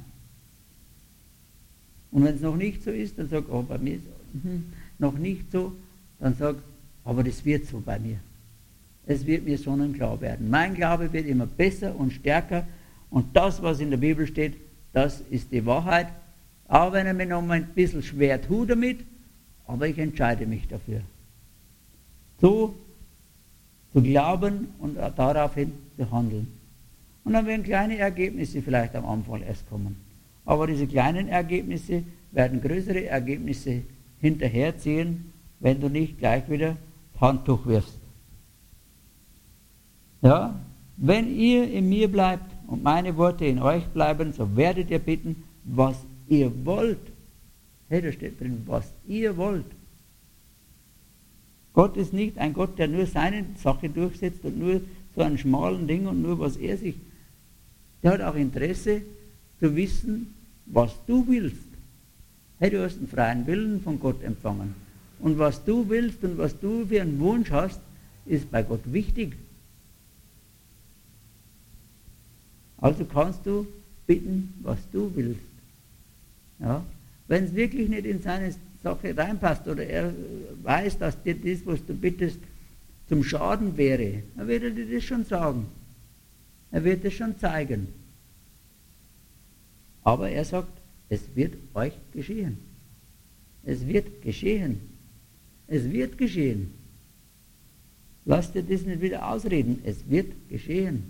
Und wenn es noch nicht so ist, dann sag, oh, bei mir ist es noch nicht so, dann sag, aber das wird so bei mir. Es wird mir sonnenklar werden. Mein Glaube wird immer besser und stärker, und das, was in der Bibel steht, das ist die Wahrheit. Auch wenn er mir noch mal ein bisschen schwer tut damit, aber ich entscheide mich dafür. So zu glauben und daraufhin zu handeln. Und dann werden kleine Ergebnisse vielleicht am Anfang erst kommen. Aber diese kleinen Ergebnisse werden größere Ergebnisse hinterherziehen, wenn du nicht gleich wieder Handtuch wirfst. Ja, wenn ihr in mir bleibt und meine Worte in euch bleiben, so werdet ihr bitten, was ihr wollt. Hey, da steht drin, was ihr wollt. Gott ist nicht ein Gott, der nur seine Sache durchsetzt und nur so einen schmalen Ding und nur was er sich. Der hat auch Interesse zu wissen, was du willst. Hey, du hast einen freien Willen von Gott empfangen. Und was du willst und was du für einen Wunsch hast, ist bei Gott wichtig. Also kannst du bitten, was du willst. Ja? Wenn es wirklich nicht in seine Sache reinpasst oder er weiß, dass dir das, was du bittest, zum Schaden wäre, dann wird er dir das schon sagen. Er wird es schon zeigen. Aber er sagt, es wird euch geschehen. Es wird geschehen. Es wird geschehen. Lass dir das nicht wieder ausreden. Es wird geschehen.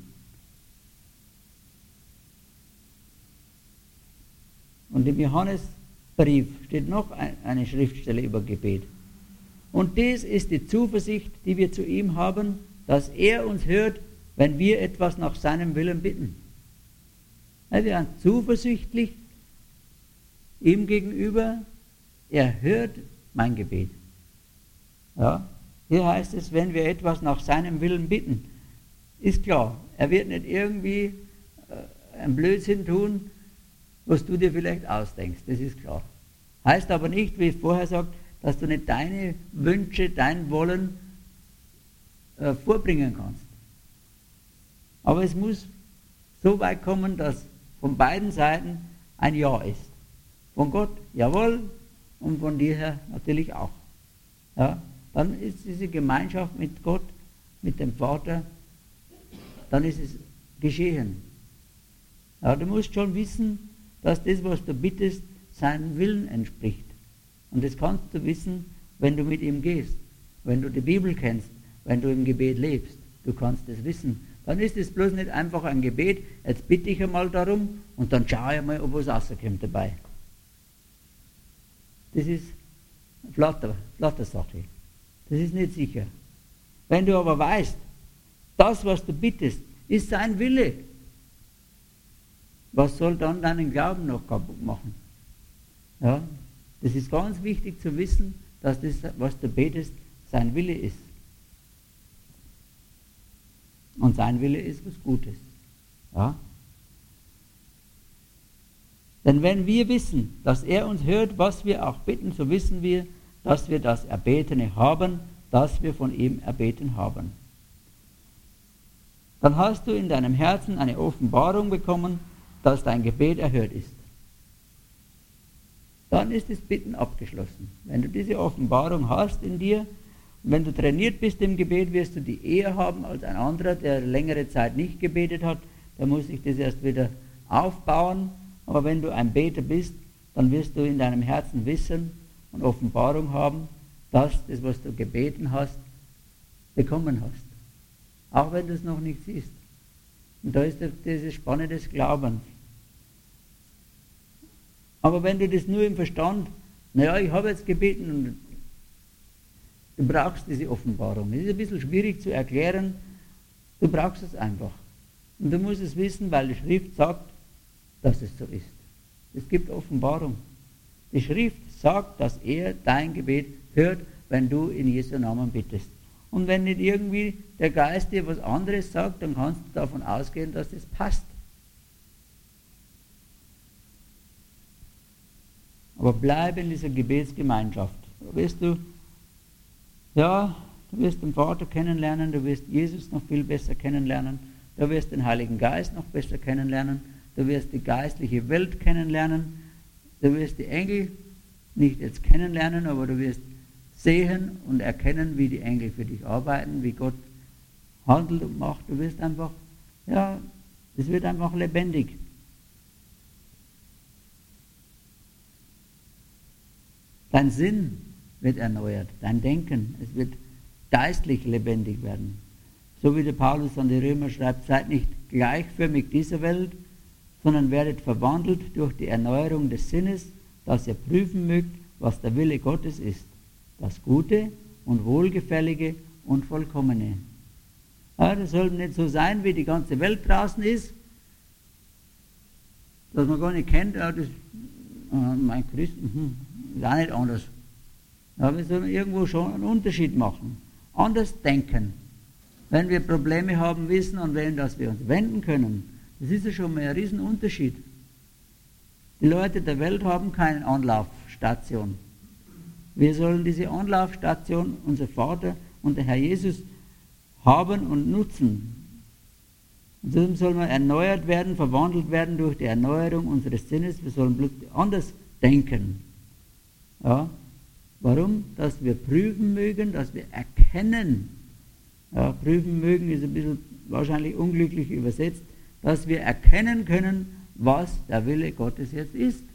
Und im Johannesbrief steht noch eine Schriftstelle über Gebet. Und dies ist die Zuversicht, die wir zu ihm haben, dass er uns hört, wenn wir etwas nach seinem Willen bitten. Wir sind zuversichtlich ihm gegenüber, er hört mein Gebet. Ja? Hier heißt es, wenn wir etwas nach seinem Willen bitten. Ist klar, er wird nicht irgendwie äh, einen Blödsinn tun, was du dir vielleicht ausdenkst, das ist klar. Heißt aber nicht, wie ich vorher sagte, dass du nicht deine Wünsche, dein Wollen äh, vorbringen kannst. Aber es muss so weit kommen, dass von beiden Seiten ein Ja ist. Von Gott, jawohl, und von dir her natürlich auch. Ja, dann ist diese Gemeinschaft mit Gott, mit dem Vater, dann ist es geschehen. Ja, du musst schon wissen, dass das, was du bittest, seinem Willen entspricht. Und das kannst du wissen, wenn du mit ihm gehst, wenn du die Bibel kennst, wenn du im Gebet lebst. Du kannst es wissen. Dann ist es bloß nicht einfach ein Gebet, jetzt bitte ich einmal darum und dann schaue ich mal, ob was rauskommt dabei. Das ist eine flatte, flatte Sache. Das ist nicht sicher. Wenn du aber weißt, das, was du bittest, ist sein Wille, was soll dann deinen Glauben noch kaputt machen? Ja, das ist ganz wichtig zu wissen, dass das, was du betest, sein Wille ist. Und sein Wille ist was Gutes. Ja? Denn wenn wir wissen, dass er uns hört, was wir auch bitten, so wissen wir, dass wir das Erbetene haben, das wir von ihm erbeten haben. Dann hast du in deinem Herzen eine Offenbarung bekommen, dass dein Gebet erhört ist. Dann ist das Bitten abgeschlossen. Wenn du diese Offenbarung hast in dir, und wenn du trainiert bist im Gebet, wirst du die eher haben als ein anderer, der längere Zeit nicht gebetet hat. Der muss sich das erst wieder aufbauen. Aber wenn du ein Beter bist, dann wirst du in deinem Herzen wissen und Offenbarung haben, dass das, was du gebeten hast, bekommen hast. Auch wenn du es noch nicht siehst. Und da ist diese Spanne des Glaubens. Aber wenn du das nur im Verstand, naja, ich habe jetzt gebeten und du brauchst diese Offenbarung. Es ist ein bisschen schwierig zu erklären, du brauchst es einfach. Und du musst es wissen, weil die Schrift sagt, dass es so ist. Es gibt Offenbarung. Die Schrift sagt, dass er dein Gebet hört, wenn du in Jesu Namen bittest. Und wenn nicht irgendwie der Geist dir was anderes sagt, dann kannst du davon ausgehen, dass das passt. Aber bleib in dieser Gebetsgemeinschaft. Da wirst du, ja, du wirst den Vater kennenlernen, du wirst Jesus noch viel besser kennenlernen, du wirst den Heiligen Geist noch besser kennenlernen, du wirst die geistliche Welt kennenlernen, du wirst die Engel nicht jetzt kennenlernen, aber du wirst sehen und erkennen, wie die Engel für dich arbeiten, wie Gott handelt und macht. Du wirst einfach, ja, es wird einfach lebendig. Dein Sinn wird erneuert, dein Denken, es wird geistlich lebendig werden. So wie der Paulus an die Römer schreibt, seid nicht gleichförmig dieser Welt, sondern werdet verwandelt durch die Erneuerung des Sinnes, dass ihr prüfen mögt, was der Wille Gottes ist, das Gute und Wohlgefällige und Vollkommene. Ja, das soll nicht so sein, wie die ganze Welt draußen ist, dass man gar nicht kennt, ja, das, äh, mein Christ, hm, ist auch nicht anders. Ja, wir sollen irgendwo schon einen Unterschied machen, anders denken. Wenn wir Probleme haben, wissen, an wen dass wir uns wenden können, das ist ja schon mal ein Riesenunterschied. Die Leute der Welt haben keine Anlaufstation. Wir sollen diese Anlaufstation, unser Vater und der Herr Jesus, haben und nutzen. Und deshalb soll man erneuert werden, verwandelt werden durch die Erneuerung unseres Sinnes. Wir sollen plötzlich anders denken. Ja? Warum? Dass wir prüfen mögen, dass wir erkennen. Ja, prüfen mögen ist ein bisschen wahrscheinlich unglücklich übersetzt, dass wir erkennen können, was der Wille Gottes jetzt ist.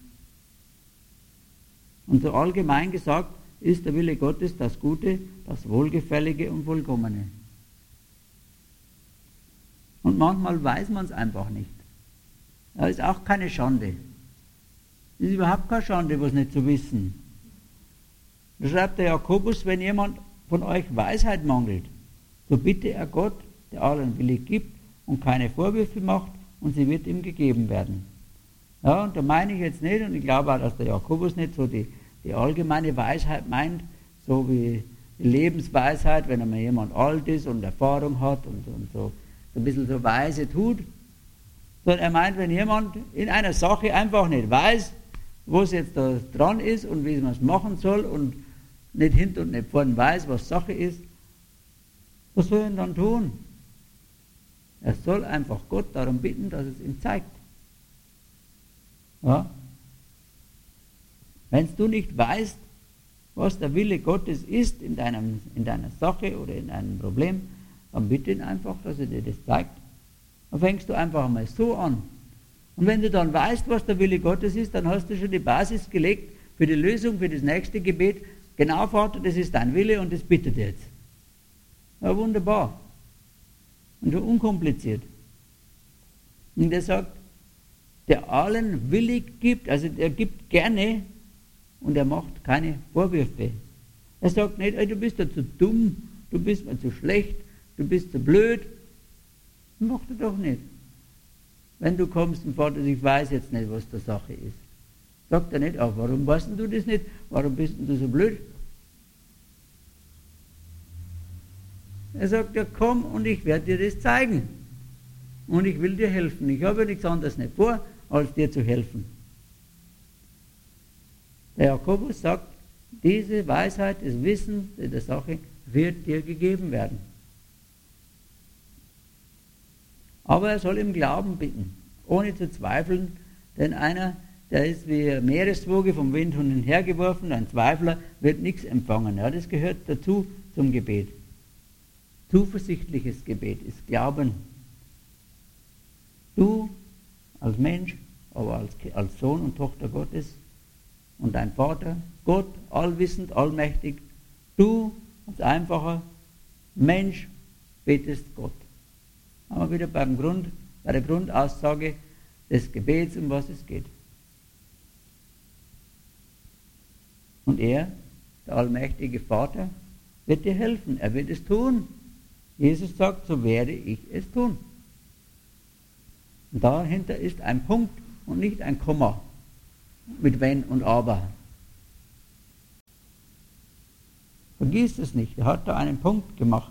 Und so allgemein gesagt ist der Wille Gottes das Gute, das Wohlgefällige und Vollkommene. Und manchmal weiß man es einfach nicht. Das ist auch keine Schande. Es ist überhaupt keine Schande, was nicht zu wissen. Da schreibt der Jakobus, wenn jemand von euch Weisheit mangelt, so bitte er Gott, der allen Wille gibt und keine Vorwürfe macht, und sie wird ihm gegeben werden. Ja, und da meine ich jetzt nicht, und ich glaube auch, dass der Jakobus nicht so die, die allgemeine Weisheit meint, so wie die Lebensweisheit, wenn einmal jemand alt ist und Erfahrung hat und, und so, so ein bisschen so weise tut, sondern er meint, wenn jemand in einer Sache einfach nicht weiß, wo es jetzt da dran ist und wie man es machen soll und nicht hinten und nicht vorne weiß, was Sache ist, was soll er denn dann tun? Er soll einfach Gott darum bitten, dass es ihm zeigt. Ja? Wenn du nicht weißt, was der Wille Gottes ist in, deinem, in deiner Sache oder in einem Problem, dann bitte ihn einfach, dass er dir das zeigt. Dann fängst du einfach einmal so an. Und wenn du dann weißt, was der Wille Gottes ist, dann hast du schon die Basis gelegt für die Lösung, für das nächste Gebet. Genau, Vater, das ist dein Wille und das bittet jetzt. Ja, wunderbar. Und so unkompliziert. Und er sagt, der allen willig gibt, also der gibt gerne und er macht keine Vorwürfe. Er sagt nicht, ey, du bist ja zu dumm, du bist mir zu schlecht, du bist zu blöd. Das macht er doch nicht. Wenn du kommst und Vater, ich weiß jetzt nicht, was die Sache ist. Sagt er nicht, ach, warum weißt du das nicht? Warum bist du so blöd? Er sagt, ja komm und ich werde dir das zeigen. Und ich will dir helfen. Ich habe nichts anderes nicht vor, als dir zu helfen. Der Jakobus sagt, diese Weisheit, das Wissen der Sache wird dir gegeben werden. Aber er soll im Glauben bitten, ohne zu zweifeln, denn einer, der ist wie eine Meereswoge vom Wind hin und her geworfen, ein Zweifler wird nichts empfangen. Ja, das gehört dazu zum Gebet. Zuversichtliches Gebet ist Glauben. Du als Mensch, aber als, als Sohn und Tochter Gottes und dein Vater, Gott, allwissend, allmächtig, du als einfacher Mensch betest Gott. Haben wir wieder beim Grund, bei der Grundaussage des Gebets, um was es geht. Und er, der allmächtige Vater, wird dir helfen. Er wird es tun. Jesus sagt, so werde ich es tun. Und dahinter ist ein Punkt und nicht ein Komma mit Wenn und Aber. Vergiss es nicht, er hat da einen Punkt gemacht.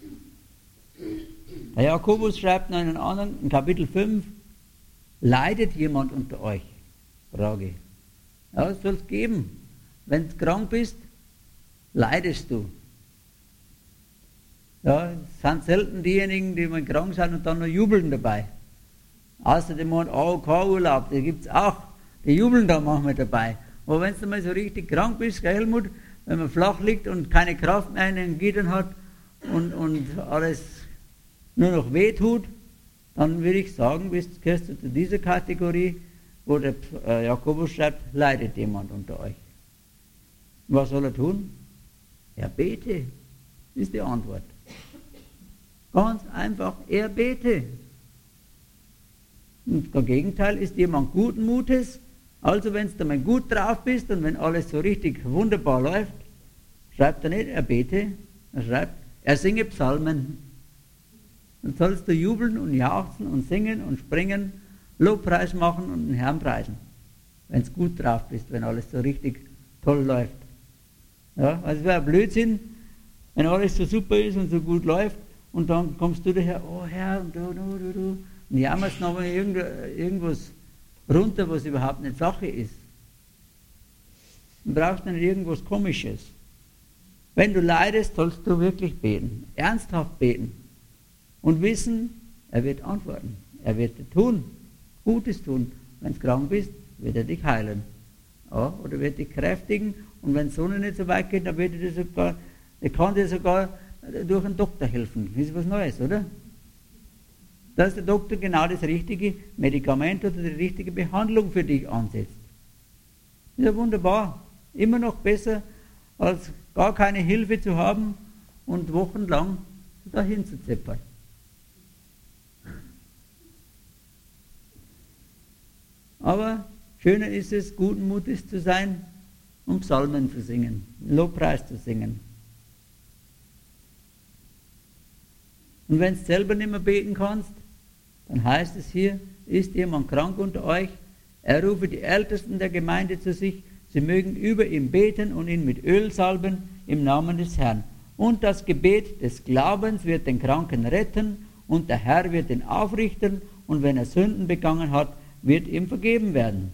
Der Jakobus schreibt in einem anderen, in Kapitel fünf, leidet jemand unter euch? Frage. Ja, es soll es geben. Wenn du krank bist, leidest du. Ja, es sind selten diejenigen, die mal krank sind und dann noch jubeln dabei. Außerdem haben A O K-Urlaub, das gibt es auch. Die jubeln da manchmal dabei. Aber wenn du mal so richtig krank bist, gell, Helmut, wenn man flach liegt und keine Kraft mehr in den Gliedern hat und, und alles nur noch weh tut, dann würde ich sagen, bist, gehörst du zu dieser Kategorie, wo der äh, Jakobus schreibt, leidet jemand unter euch. Was soll er tun? Er bete, ist die Antwort. Ganz einfach, er bete. Und das Gegenteil ist jemand guten Mutes. Also wenn du mal gut drauf bist und wenn alles so richtig wunderbar läuft, schreibt er nicht, er bete, er schreibt, er singe Psalmen. Dann sollst du jubeln und jauchzen und singen und springen, Lobpreis machen und den Herrn preisen. Wenn du gut drauf bist, wenn alles so richtig toll läuft. Ja, also es wäre ein Blödsinn, wenn alles so super ist und so gut läuft und dann kommst du daher, oh Herr, und du, du, du, du. Und jammerst nochmal irgendwas runter, was überhaupt nicht Sache ist. Du brauchst nicht irgendwas Komisches. Wenn du leidest, sollst du wirklich beten, ernsthaft beten und wissen, er wird antworten. Er wird dir tun, Gutes tun. Wenn du krank bist, wird er dich heilen. Ja, oder wird dich kräftigen und wenn die Sonne nicht so weit geht, dann wird er dir sogar, er kann dir sogar durch einen Doktor helfen. Das ist was Neues, oder? Dass der Doktor genau das richtige Medikament oder die richtige Behandlung für dich ansetzt. Das ist ja wunderbar. Immer noch besser, als gar keine Hilfe zu haben und wochenlang dahin zu zeppern. Aber schöner ist es, guten Mutes zu sein und Psalmen zu singen, Lobpreis zu singen. Und wenn du selber nicht mehr beten kannst, dann heißt es hier, ist jemand krank unter euch, er rufe die Ältesten der Gemeinde zu sich, sie mögen über ihn beten und ihn mit Öl salben im Namen des Herrn. Und das Gebet des Glaubens wird den Kranken retten und der Herr wird ihn aufrichten und wenn er Sünden begangen hat, wird ihm vergeben werden.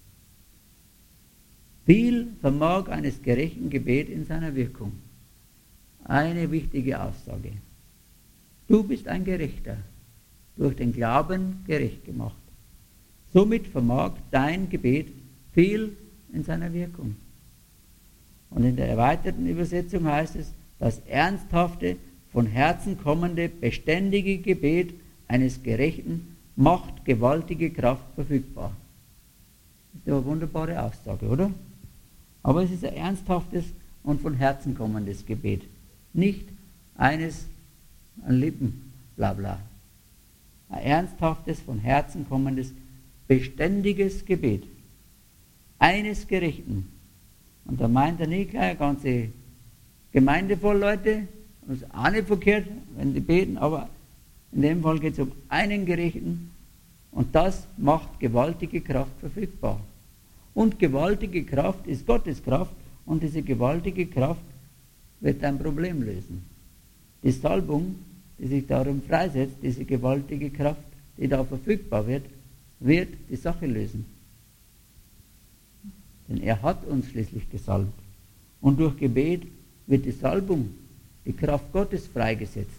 Viel vermag eines gerechten Gebet in seiner Wirkung. Eine wichtige Aussage. Du bist ein Gerechter, durch den Glauben gerecht gemacht. Somit vermag dein Gebet viel in seiner Wirkung. Und in der erweiterten Übersetzung heißt es, das ernsthafte, von Herzen kommende, beständige Gebet eines Gerechten macht gewaltige Kraft verfügbar. Das ist eine wunderbare Aussage, oder? Aber es ist ein ernsthaftes und von Herzen kommendes Gebet. Nicht eines an Lippen, bla bla. Ein ernsthaftes, von Herzen kommendes, beständiges Gebet. Eines Gerechten. Und da meint er nicht gleich eine ganze Gemeinde voll Leute, das ist auch nicht verkehrt, wenn die beten, aber in dem Fall geht es um einen Gerechten und das macht gewaltige Kraft verfügbar. Und gewaltige Kraft ist Gottes Kraft und diese gewaltige Kraft wird ein Problem lösen. Die Salbung, die sich darum freisetzt, diese gewaltige Kraft, die da verfügbar wird, wird die Sache lösen. Denn er hat uns schließlich gesalbt. Und durch Gebet wird die Salbung, die Kraft Gottes freigesetzt,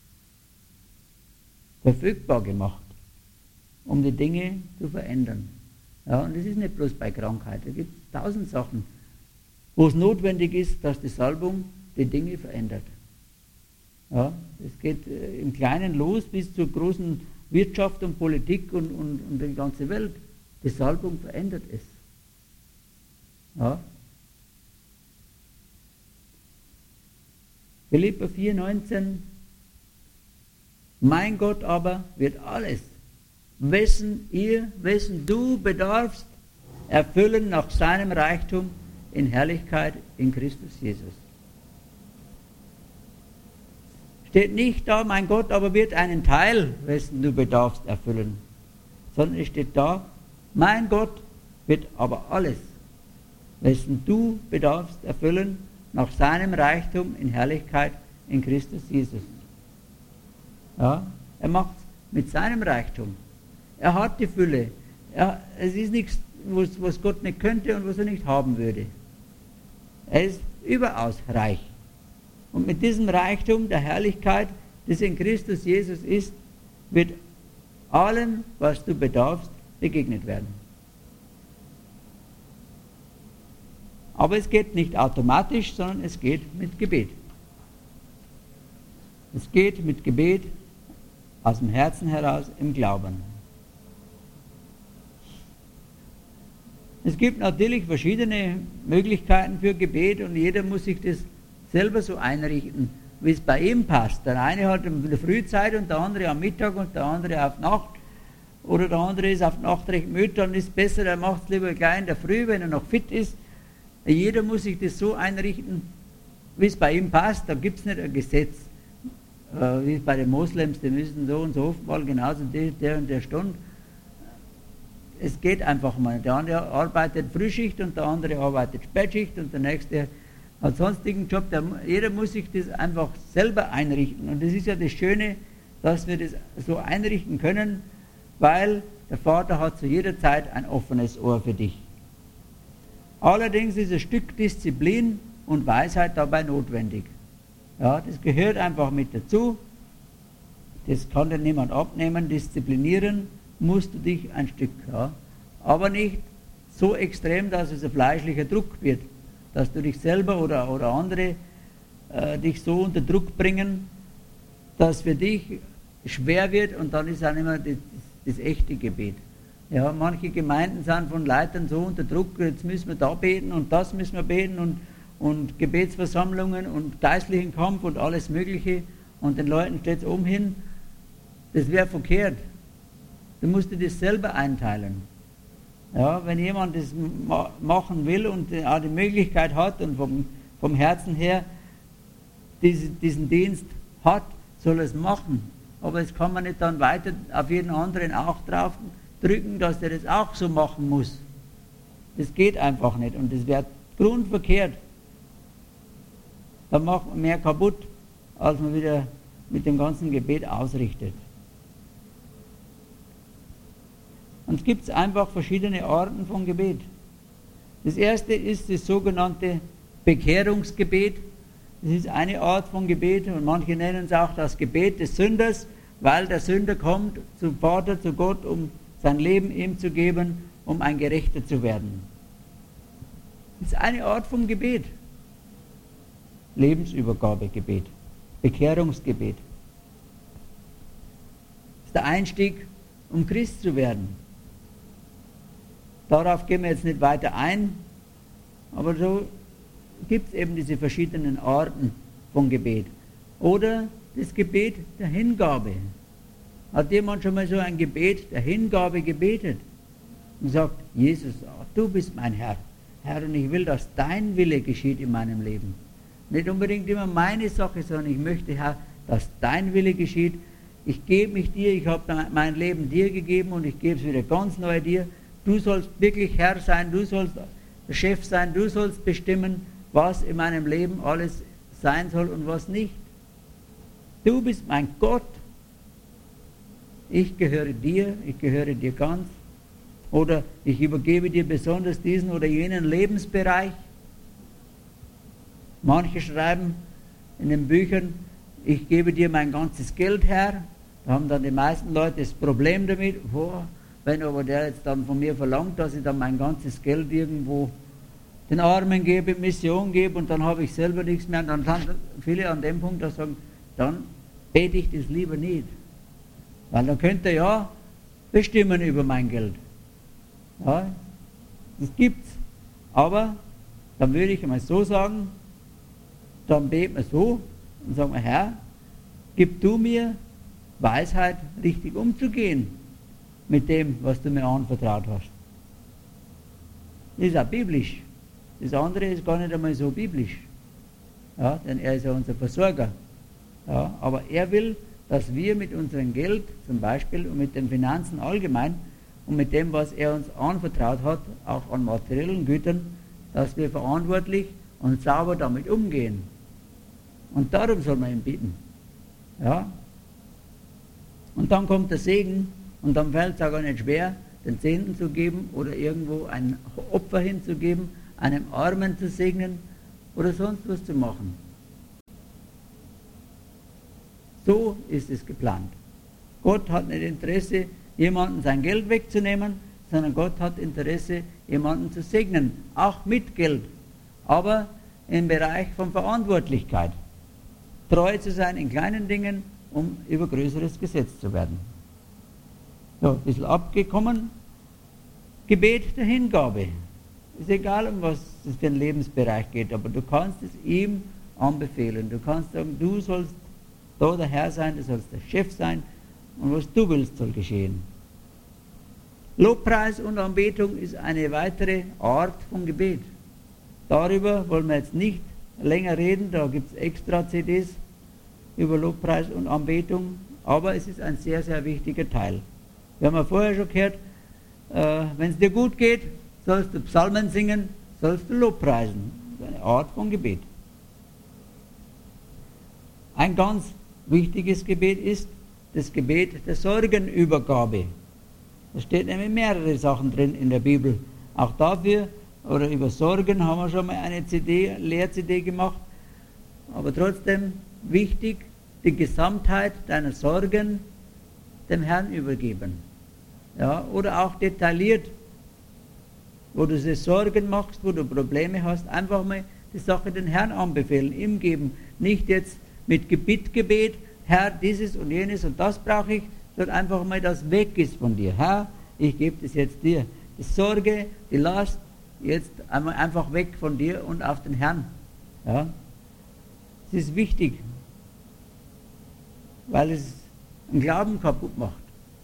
verfügbar gemacht, um die Dinge zu verändern. Ja, und das ist nicht bloß bei Krankheit. Es gibt tausend Sachen, wo es notwendig ist, dass die Salbung die Dinge verändert. Ja, es geht äh, im Kleinen los bis zur großen Wirtschaft und Politik und, und, und die ganze Welt. Die Salbung verändert es. Ja. Philipper vier, neunzehn. Mein Gott aber wird alles, wessen ihr, wessen du bedarfst, erfüllen nach seinem Reichtum in Herrlichkeit in Christus Jesus. Steht nicht da, mein Gott aber wird einen Teil, wessen du bedarfst, erfüllen, sondern es steht da, mein Gott wird aber alles, wessen du bedarfst, erfüllen nach seinem Reichtum in Herrlichkeit in Christus Jesus. Ja, er macht es mit seinem Reichtum. Er hat die Fülle. Er, es ist nichts, was, was Gott nicht könnte und was er nicht haben würde. Er ist überaus reich. Und mit diesem Reichtum der Herrlichkeit, das in Christus Jesus ist, wird allem, was du bedarfst, begegnet werden. Aber es geht nicht automatisch, sondern es geht mit Gebet. Es geht mit Gebet aus dem Herzen heraus im Glauben. Es gibt natürlich verschiedene Möglichkeiten für Gebet und jeder muss sich das selber so einrichten, wie es bei ihm passt. Der eine hat in der Frühzeit und der andere am Mittag und der andere auf Nacht. Oder der andere ist auf Nacht recht müde, dann ist es besser, er macht es lieber gleich in der Früh, wenn er noch fit ist. Jeder muss sich das so einrichten, wie es bei ihm passt. Da gibt es nicht ein Gesetz, äh, wie es bei den Moslems, die müssen so und so mal genauso der und der Stunde. Es geht einfach mal. Der eine arbeitet Frühschicht und der andere arbeitet Spätschicht und der nächste hat sonstigen Job. Der, jeder muss sich das einfach selber einrichten. Und das ist ja das Schöne, dass wir das so einrichten können, weil der Vater hat zu jeder Zeit ein offenes Ohr für dich. Allerdings ist ein Stück Disziplin und Weisheit dabei notwendig. Ja, das gehört einfach mit dazu. Das kann dir niemand abnehmen. Disziplinieren musst du dich ein Stück. Ja. Aber nicht so extrem, dass es ein fleischlicher Druck wird. Dass du dich selber oder, oder andere äh, dich so unter Druck bringen, dass für dich schwer wird und dann ist auch nicht mehr das, das, das echte Gebet. Ja, manche Gemeinden sind von Leitern so unter Druck, jetzt müssen wir da beten und das müssen wir beten und, und Gebetsversammlungen und geistlichen Kampf und alles Mögliche und den Leuten steht es umhin. Das wäre verkehrt. Du musst dir das selber einteilen. Ja, wenn jemand das ma machen will und auch die Möglichkeit hat und vom, vom Herzen her diese, diesen Dienst hat, soll er es machen. Aber es kann man nicht dann weiter auf jeden anderen auch drauf drücken, dass der das auch so machen muss. Das geht einfach nicht und das wäre grundverkehrt. Da macht man mehr kaputt, als man wieder mit dem ganzen Gebet ausrichtet. Und es gibt einfach verschiedene Arten von Gebet. Das erste ist das sogenannte Bekehrungsgebet. Das ist eine Art von Gebet und manche nennen es auch das Gebet des Sünders, weil der Sünder kommt zum Vater, zu Gott, um sein Leben ihm zu geben, um ein Gerechter zu werden. Das ist eine Art von Gebet. Lebensübergabegebet, Bekehrungsgebet. Das ist der Einstieg, um Christ zu werden. Darauf gehen wir jetzt nicht weiter ein, aber so gibt es eben diese verschiedenen Arten von Gebet. Oder das Gebet der Hingabe. Hat jemand schon mal so ein Gebet der Hingabe gebetet und sagt, Jesus, du bist mein Herr. Herr, und ich will, dass dein Wille geschieht in meinem Leben. Nicht unbedingt immer meine Sache, sondern ich möchte, Herr, dass dein Wille geschieht. Ich gebe mich dir, ich habe mein Leben dir gegeben und ich gebe es wieder ganz neu dir. Du sollst wirklich Herr sein, du sollst der Chef sein, du sollst bestimmen, was in meinem Leben alles sein soll und was nicht. Du bist mein Gott. Ich gehöre dir, ich gehöre dir ganz Oder ich übergebe dir besonders diesen oder jenen Lebensbereich. Manche schreiben in den Büchern, ich gebe dir mein ganzes Geld her. Da haben dann die meisten Leute das Problem damit, boah, wenn aber der jetzt dann von mir verlangt, dass ich dann mein ganzes Geld irgendwo den Armen gebe, Mission gebe und dann habe ich selber nichts mehr. Und dann sind viele an dem Punkt, dass sagen, dann bete ich das lieber nicht. Weil dann könnte er ja bestimmen über mein Geld. Ja, das gibt's. Aber dann würde ich einmal so sagen, dann beten wir so und sagen wir, Herr, gib du mir Weisheit, richtig umzugehen mit dem, was du mir anvertraut hast. Das ist auch biblisch. Das andere ist gar nicht einmal so biblisch. Ja, denn er ist ja unser Versorger. Ja, aber er will, dass wir mit unserem Geld zum Beispiel und mit den Finanzen allgemein und mit dem, was er uns anvertraut hat, auch an materiellen Gütern, dass wir verantwortlich und sauber damit umgehen. Und darum soll man ihn bitten. Ja? Und dann kommt der Segen und dann fällt es auch gar nicht schwer, den Zehnten zu geben oder irgendwo ein Opfer hinzugeben, einem Armen zu segnen oder sonst was zu machen. So ist es geplant. Gott hat nicht Interesse, jemandem sein Geld wegzunehmen, sondern Gott hat Interesse, jemanden zu segnen, auch mit Geld, aber im Bereich von Verantwortlichkeit. Treu zu sein in kleinen Dingen, um über Größeres gesetzt zu werden. So, ein bisschen abgekommen. Gebet der Hingabe. Ist egal, um was es für einen Lebensbereich geht, aber du kannst es ihm anbefehlen. Du kannst sagen, du sollst da der Herr sein, du sollst der Chef sein und was du willst, soll geschehen. Lobpreis und Anbetung ist eine weitere Art von Gebet. Darüber wollen wir jetzt nicht länger reden, da gibt es extra C Ds über Lobpreis und Anbetung, aber es ist ein sehr, sehr wichtiger Teil. Wir haben ja vorher schon gehört, äh, wenn es dir gut geht, sollst du Psalmen singen, sollst du Lobpreisen. Das ist eine Art von Gebet. Ein ganz wichtiges Gebet ist das Gebet der Sorgenübergabe. Da steht nämlich mehrere Sachen drin in der Bibel. Auch dafür, oder über Sorgen haben wir schon mal eine C D, Lehr-C D gemacht. Aber trotzdem wichtig, die Gesamtheit deiner Sorgen dem Herrn übergeben. Ja, oder auch detailliert, wo du dir Sorgen machst, wo du Probleme hast, einfach mal die Sache den Herrn anbefehlen, ihm geben. Nicht jetzt mit Bittgebet, Herr, dieses und jenes und das brauche ich, sondern einfach mal, das weg ist von dir. Herr, ich gebe das jetzt dir. Die Sorge, die Last, jetzt einmal einfach weg von dir und auf den Herrn. Ja? Es ist wichtig, weil es den Glauben kaputt macht.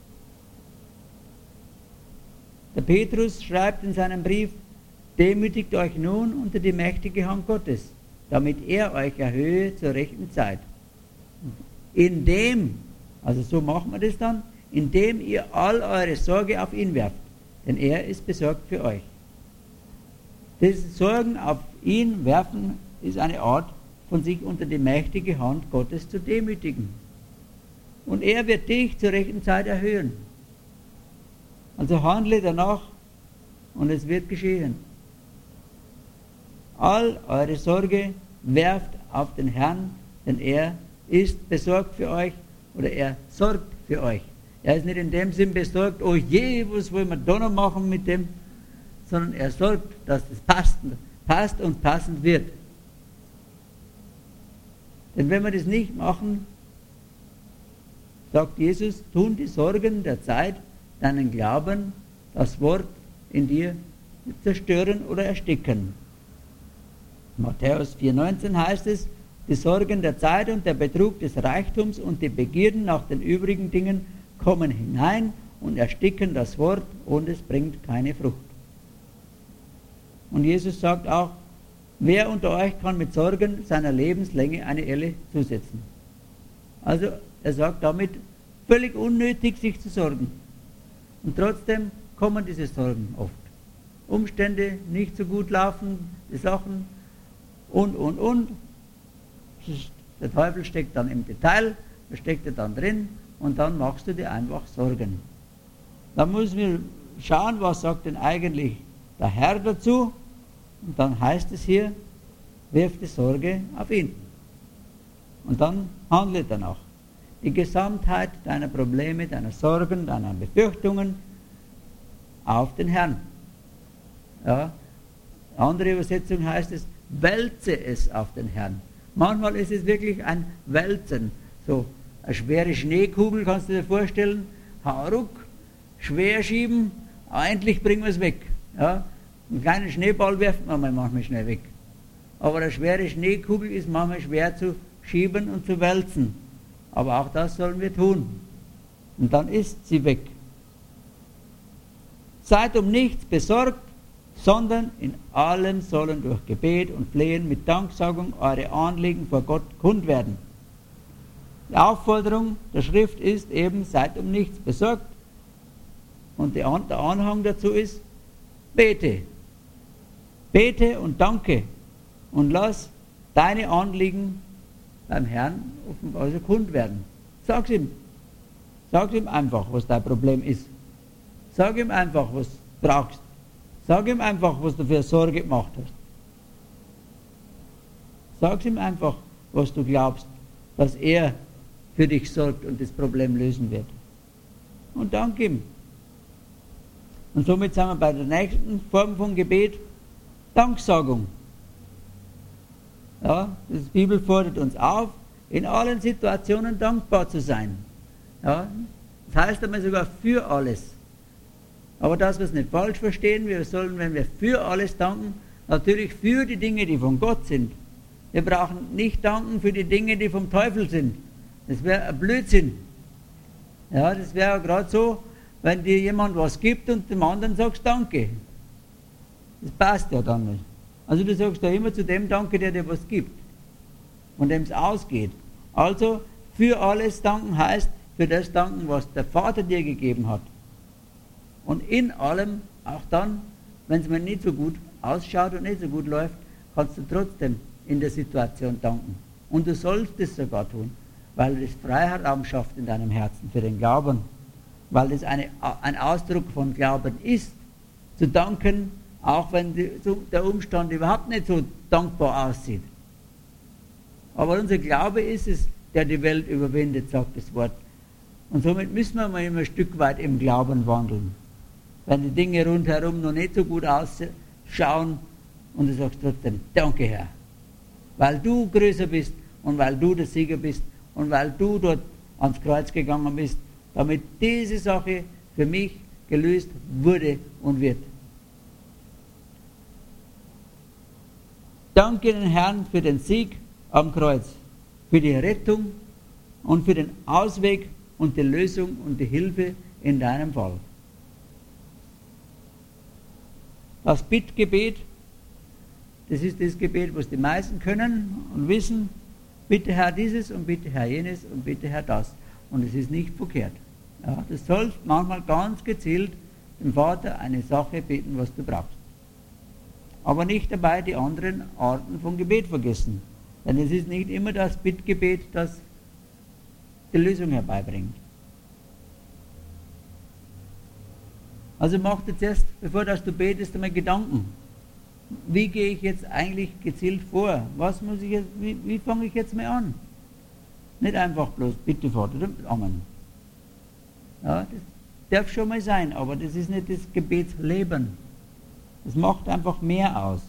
Der Petrus schreibt in seinem Brief, demütigt euch nun unter die mächtige Hand Gottes, damit er euch erhöhe zur rechten Zeit. Indem, also so macht man das dann, indem ihr all eure Sorge auf ihn werft, denn er ist besorgt für euch. Das Sorgen auf ihn werfen ist eine Art von sich unter die mächtige Hand Gottes zu demütigen. Und er wird dich zur rechten Zeit erhöhen. Also handle danach und es wird geschehen. All eure Sorge werft auf den Herrn, denn er ist besorgt für euch oder er sorgt für euch. Er ist nicht in dem Sinn besorgt, oh je, was wollen wir da noch machen mit dem, sondern er sorgt, dass es passt, passt und passend wird. Denn wenn wir das nicht machen, sagt Jesus, tun die Sorgen der Zeit deinen Glauben, das Wort in dir zerstören oder ersticken. Matthäus vier neunzehn heißt es, die Sorgen der Zeit und der Betrug des Reichtums und die Begierden nach den übrigen Dingen kommen hinein und ersticken das Wort und es bringt keine Frucht. Und Jesus sagt auch, wer unter euch kann mit Sorgen seiner Lebenslänge eine Elle zusetzen? Also er sagt damit, völlig unnötig sich zu sorgen. Und trotzdem kommen diese Sorgen oft. Umstände nicht so gut laufen, die Sachen und, und, und. Der Teufel steckt dann im Detail, da steckt er dann drin und dann machst du dir einfach Sorgen. Da müssen wir schauen, was sagt denn eigentlich der Herr dazu. Und dann heißt es hier, wirf die Sorge auf ihn. Und dann handle danach. Die Gesamtheit deiner Probleme, deiner Sorgen, deiner Befürchtungen auf den Herrn. Ja. Andere Übersetzung heißt es, wälze es auf den Herrn. Manchmal ist es wirklich ein Wälzen. So eine schwere Schneekugel, kannst du dir vorstellen, Hauruck, schwer schieben, endlich bringen wir es weg. Ja. Einen kleinen Schneeball wirft man manchmal schnell weg. Aber eine schwere Schneekugel ist manchmal schwer zu schieben und zu wälzen. Aber auch das sollen wir tun. Und dann ist sie weg. Seid um nichts besorgt, sondern in allem sollen durch Gebet und Flehen mit Danksagung eure Anliegen vor Gott kund werden. Die Aufforderung der Schrift ist eben, seid um nichts besorgt. Und der Anhang dazu ist, bete. Bete und danke. Und lass deine Anliegen beim Herrn offenbar also kund werden. Sag's ihm. Sag ihm einfach, was dein Problem ist. Sag ihm einfach, was du brauchst. Sag ihm einfach, was du für Sorge gemacht hast. Sag ihm einfach, was du glaubst, dass er für dich sorgt und das Problem lösen wird. Und dank ihm. Und somit sind wir bei der nächsten Form von Gebet, Danksagung. Ja, die Bibel fordert uns auf, in allen Situationen dankbar zu sein. Ja, das heißt einmal sogar für alles. Aber dass wir es nicht falsch verstehen, wir sollen, wenn wir für alles danken, natürlich für die Dinge, die von Gott sind. Wir brauchen nicht danken für die Dinge, die vom Teufel sind. Das wäre ein Blödsinn. Ja, das wäre ja gerade so, wenn dir jemand was gibt und dem anderen sagst Danke. Das passt ja dann nicht. Also du sagst ja immer zu dem Danke, der dir was gibt, von dem es ausgeht. Also für alles danken heißt für das danken, was der Vater dir gegeben hat. Und in allem, auch dann, wenn es mir nicht so gut ausschaut und nicht so gut läuft, kannst du trotzdem in der Situation danken. Und du sollst es sogar tun, weil es Freiraum schafft in deinem Herzen für den Glauben. Weil es eine, ein Ausdruck von Glauben ist, zu danken, auch wenn die, der Umstand überhaupt nicht so dankbar aussieht. Aber unser Glaube ist es, der die Welt überwindet, sagt das Wort. Und somit müssen wir mal immer ein Stück weit im Glauben wandeln. Wenn die Dinge rundherum noch nicht so gut ausschauen und du sagst trotzdem, danke Herr, weil du größer bist und weil du der Sieger bist und weil du dort ans Kreuz gegangen bist, damit diese Sache für mich gelöst wurde und wird. Danke den Herrn für den Sieg am Kreuz, für die Rettung und für den Ausweg und die Lösung und die Hilfe in deinem Fall. Das Bittgebet, das ist das Gebet, was die meisten können und wissen, bitte Herr dieses und bitte Herr jenes und bitte Herr das. Und es ist nicht verkehrt. Ja, du sollst manchmal ganz gezielt dem Vater eine Sache beten, was du brauchst. Aber nicht dabei die anderen Arten von Gebet vergessen. Denn es ist nicht immer das Bittgebet, das die Lösung herbeibringt. Also mach dir zuerst, bevor dass du betest, einmal Gedanken. Wie gehe ich jetzt eigentlich gezielt vor? Was muss ich jetzt, wie, wie fange ich jetzt mal an? Nicht einfach bloß, bitte Vater, Amen. Ja, das darf schon mal sein, aber das ist nicht das Gebetsleben. Das macht einfach mehr aus.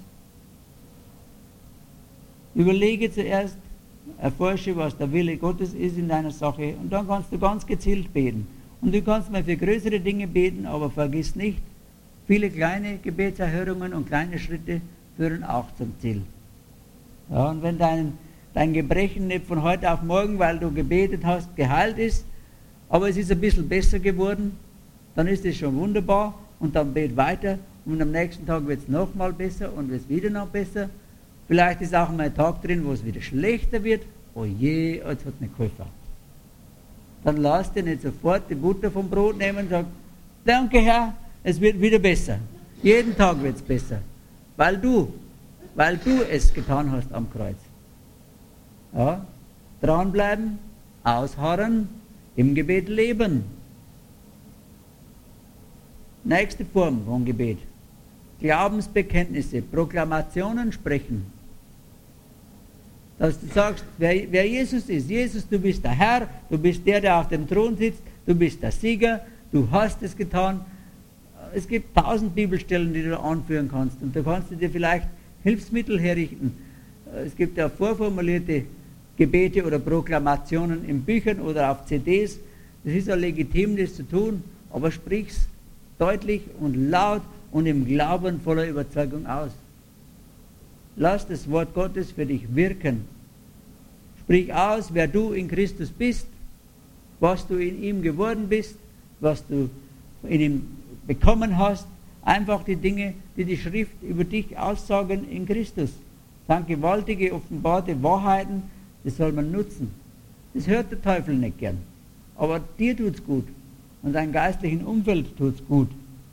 Überlege zuerst, erforsche, was der Wille Gottes ist in deiner Sache und dann kannst du ganz gezielt beten. Und du kannst mal für größere Dinge beten, aber vergiss nicht, viele kleine Gebetserhörungen und kleine Schritte führen auch zum Ziel. Ja, und wenn dein, dein Gebrechen nicht von heute auf morgen, weil du gebetet hast, geheilt ist, aber es ist ein bisschen besser geworden, dann ist es schon wunderbar und dann bet weiter und am nächsten Tag wird es nochmal besser und wird es wieder noch besser. Vielleicht ist auch mal ein Tag drin, wo es wieder schlechter wird. Oh je, jetzt hat nicht geholfen. Dann lass dir nicht sofort die Butter vom Brot nehmen und sag, danke Herr, es wird wieder besser. Jeden Tag wird es besser. Weil du, weil du es getan hast am Kreuz. Ja, dranbleiben, ausharren, im Gebet leben. Nächste Form von Gebet. Glaubensbekenntnisse, Proklamationen sprechen. Dass du sagst, wer, wer Jesus ist. Jesus, du bist der Herr, du bist der, der auf dem Thron sitzt, du bist der Sieger, du hast es getan. Es gibt tausend Bibelstellen, die du anführen kannst. Und da kannst du dir vielleicht Hilfsmittel herrichten. Es gibt ja vorformulierte Gebete oder Proklamationen in Büchern oder auf C Ds. Das ist ja legitim, das zu tun, aber sprich's deutlich und laut und im Glauben voller Überzeugung aus. Lass das Wort Gottes für dich wirken. Sprich aus, wer du in Christus bist, was du in ihm geworden bist, was du in ihm bekommen hast. Einfach die Dinge, die die Schrift über dich aussagen in Christus. Das sind gewaltige, offenbarte Wahrheiten, das soll man nutzen. Das hört der Teufel nicht gern. Aber dir tut's gut. Und deinem geistlichen Umfeld tut's gut.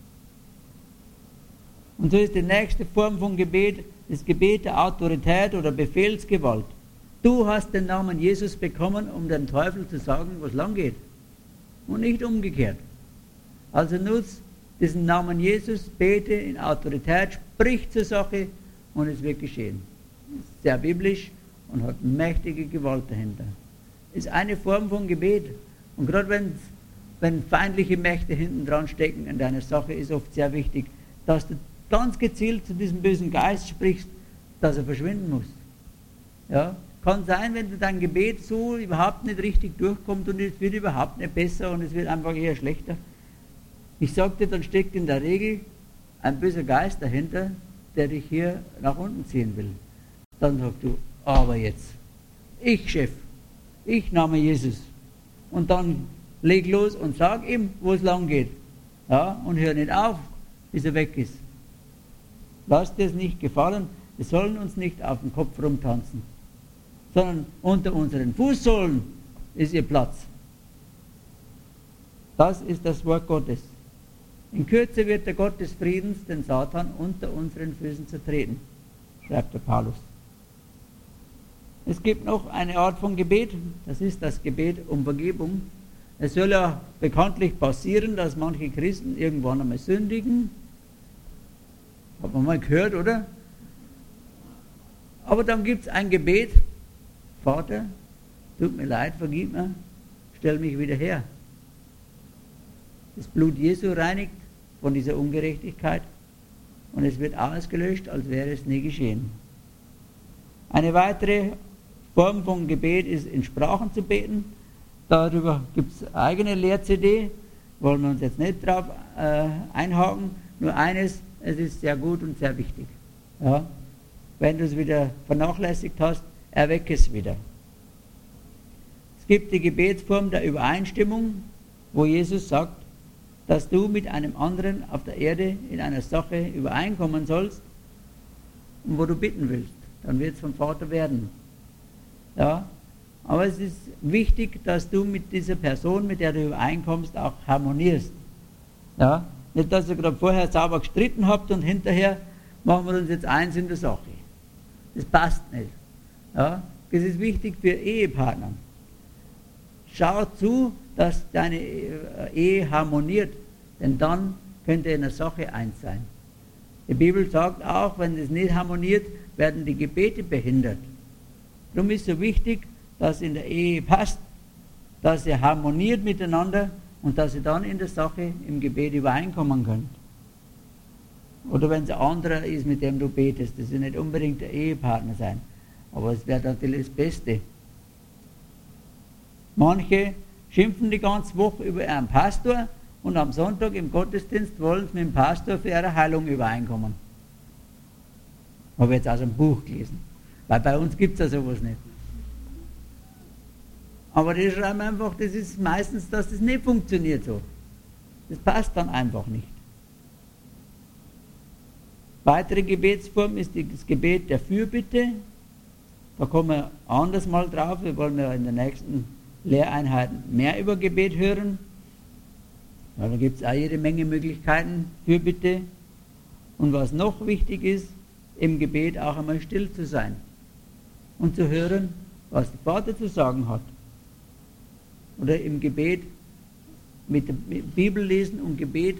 Und so ist die nächste Form von Gebet das Gebet der Autorität oder Befehlsgewalt. Du hast den Namen Jesus bekommen, um dem Teufel zu sagen, was lang geht. Und nicht umgekehrt. Also nutz diesen Namen Jesus, bete in Autorität, sprich zur Sache und es wird geschehen. Ist sehr biblisch und hat mächtige Gewalt dahinter. Ist eine Form von Gebet. Und gerade wenn, wenn feindliche Mächte hinten dran stecken in deiner Sache, ist oft sehr wichtig, dass du ganz gezielt zu diesem bösen Geist sprichst, dass er verschwinden muss. Ja? Kann sein, wenn du dein Gebet so überhaupt nicht richtig durchkommt und es wird überhaupt nicht besser und es wird einfach eher schlechter. Ich sagte, dann steckt in der Regel ein böser Geist dahinter, der dich hier nach unten ziehen will. Dann sagst du, aber jetzt, ich Chef, ich Name Jesus. Und dann leg los und sag ihm, wo es lang geht. Ja? Und hör nicht auf, bis er weg ist. Lass dir es nicht gefallen, wir sollen uns nicht auf den Kopf rumtanzen, sondern unter unseren Fußsohlen ist ihr Platz. Das ist das Wort Gottes. In Kürze wird der Gott des Friedens den Satan unter unseren Füßen zertreten, schreibt der Paulus. Es gibt noch eine Art von Gebet, das ist das Gebet um Vergebung. Es soll ja bekanntlich passieren, dass manche Christen irgendwann einmal sündigen. Hat man mal gehört, oder? Aber dann gibt es ein Gebet, Vater, tut mir leid, vergib mir, stell mich wieder her. Das Blut Jesu reinigt von dieser Ungerechtigkeit und es wird ausgelöscht, als wäre es nie geschehen. Eine weitere Form von Gebet ist, in Sprachen zu beten. Darüber gibt es eine eigene Lehr-C D, wollen wir uns jetzt nicht drauf äh, einhaken. Nur eines, es ist sehr gut und sehr wichtig. Ja? Wenn du es wieder vernachlässigt hast, erwecke es wieder. Es gibt die Gebetsform der Übereinstimmung, wo Jesus sagt, dass du mit einem anderen auf der Erde in einer Sache übereinkommen sollst und wo du bitten willst. Dann wird es vom Vater werden. Ja? Aber es ist wichtig, dass du mit dieser Person, mit der du übereinkommst, auch harmonierst. Ja? Nicht, dass ihr gerade vorher sauber gestritten habt und hinterher machen wir uns jetzt eins in der Sache. Das passt nicht. Ja? Das ist wichtig für Ehepartner. Schau zu, dass deine Ehe harmoniert, denn dann könnt ihr in der Sache eins sein. Die Bibel sagt auch, wenn es nicht harmoniert, werden die Gebete behindert. Darum ist es so wichtig, dass in der Ehe passt, dass ihr harmoniert miteinander und dass ihr dann in der Sache im Gebet übereinkommen könnt. Oder wenn es ein anderer ist, mit dem du betest, das ist nicht unbedingt der Ehepartner sein, aber es wäre natürlich das Beste. Manche schimpfen die ganze Woche über einen Pastor und am Sonntag im Gottesdienst wollen sie mit dem Pastor für ihre Heilung übereinkommen. Habe ich jetzt aus einem Buch gelesen, weil bei uns gibt es ja sowas nicht. Aber die schreiben einfach, das ist meistens, dass das nicht funktioniert so. Das passt dann einfach nicht. Weitere Gebetsform ist das Gebet der Fürbitte. Da kommen wir anders mal drauf. Wir wollen ja in den nächsten Lehreinheiten mehr über Gebet hören. Ja, da gibt es auch jede Menge Möglichkeiten, Fürbitte. Und was noch wichtig ist, im Gebet auch einmal still zu sein und zu hören, was der Vater zu sagen hat. Oder im Gebet mit der Bibel lesen und Gebet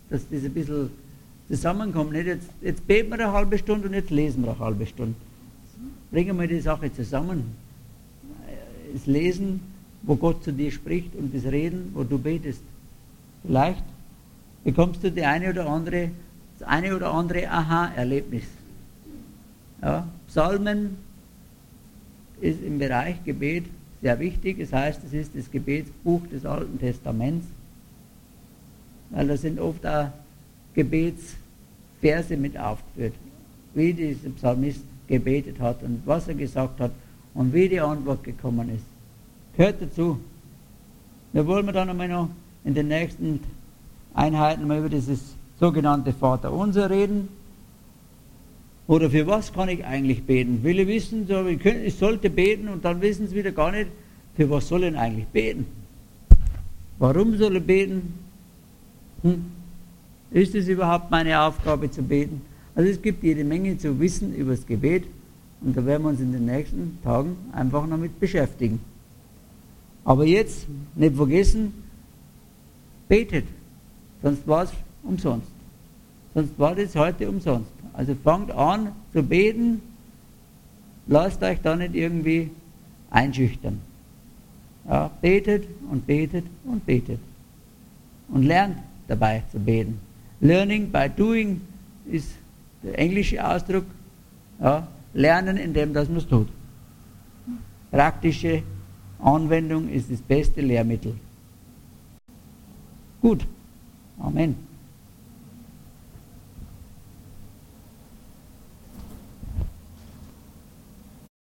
dass das ein bisschen zusammenkommt. Nicht jetzt, jetzt beten wir eine halbe Stunde und jetzt lesen wir eine halbe Stunde. Bringen wir die Sache zusammen. Das Lesen, wo Gott zu dir spricht, und das Reden, wo du betest. Vielleicht bekommst du die eine oder andere, das eine oder andere Aha-Erlebnis. Ja, Psalmen ist im Bereich Gebet sehr wichtig. Das heißt, es ist das Gebetsbuch des Alten Testaments, weil da sind oft auch Gebetsverse mit aufgeführt, wie dieser Psalmist gebetet hat und was er gesagt hat und wie die Antwort gekommen ist. Gehört dazu. Da wollen wir dann einmal noch in den nächsten Einheiten mal über dieses sogenannte Vaterunser reden. Oder für was kann ich eigentlich beten? Viele wissen, so, ich, könnte, ich sollte beten, und dann wissen sie wieder gar nicht, für was soll ich eigentlich beten? Warum soll ich beten? Hm? Ist es überhaupt meine Aufgabe zu beten? Also es gibt jede Menge zu wissen über das Gebet, und da werden wir uns in den nächsten Tagen einfach noch mit beschäftigen. Aber jetzt nicht vergessen, betet, sonst war es umsonst. Sonst war das heute umsonst. Also fangt an zu beten, lasst euch da nicht irgendwie einschüchtern. Ja, betet und betet und betet. Und lernt dabei zu beten. Learning by doing ist der englische Ausdruck. Ja, lernen, indem dass man es tut. Praktische Anwendung ist das beste Lehrmittel. Gut. Amen.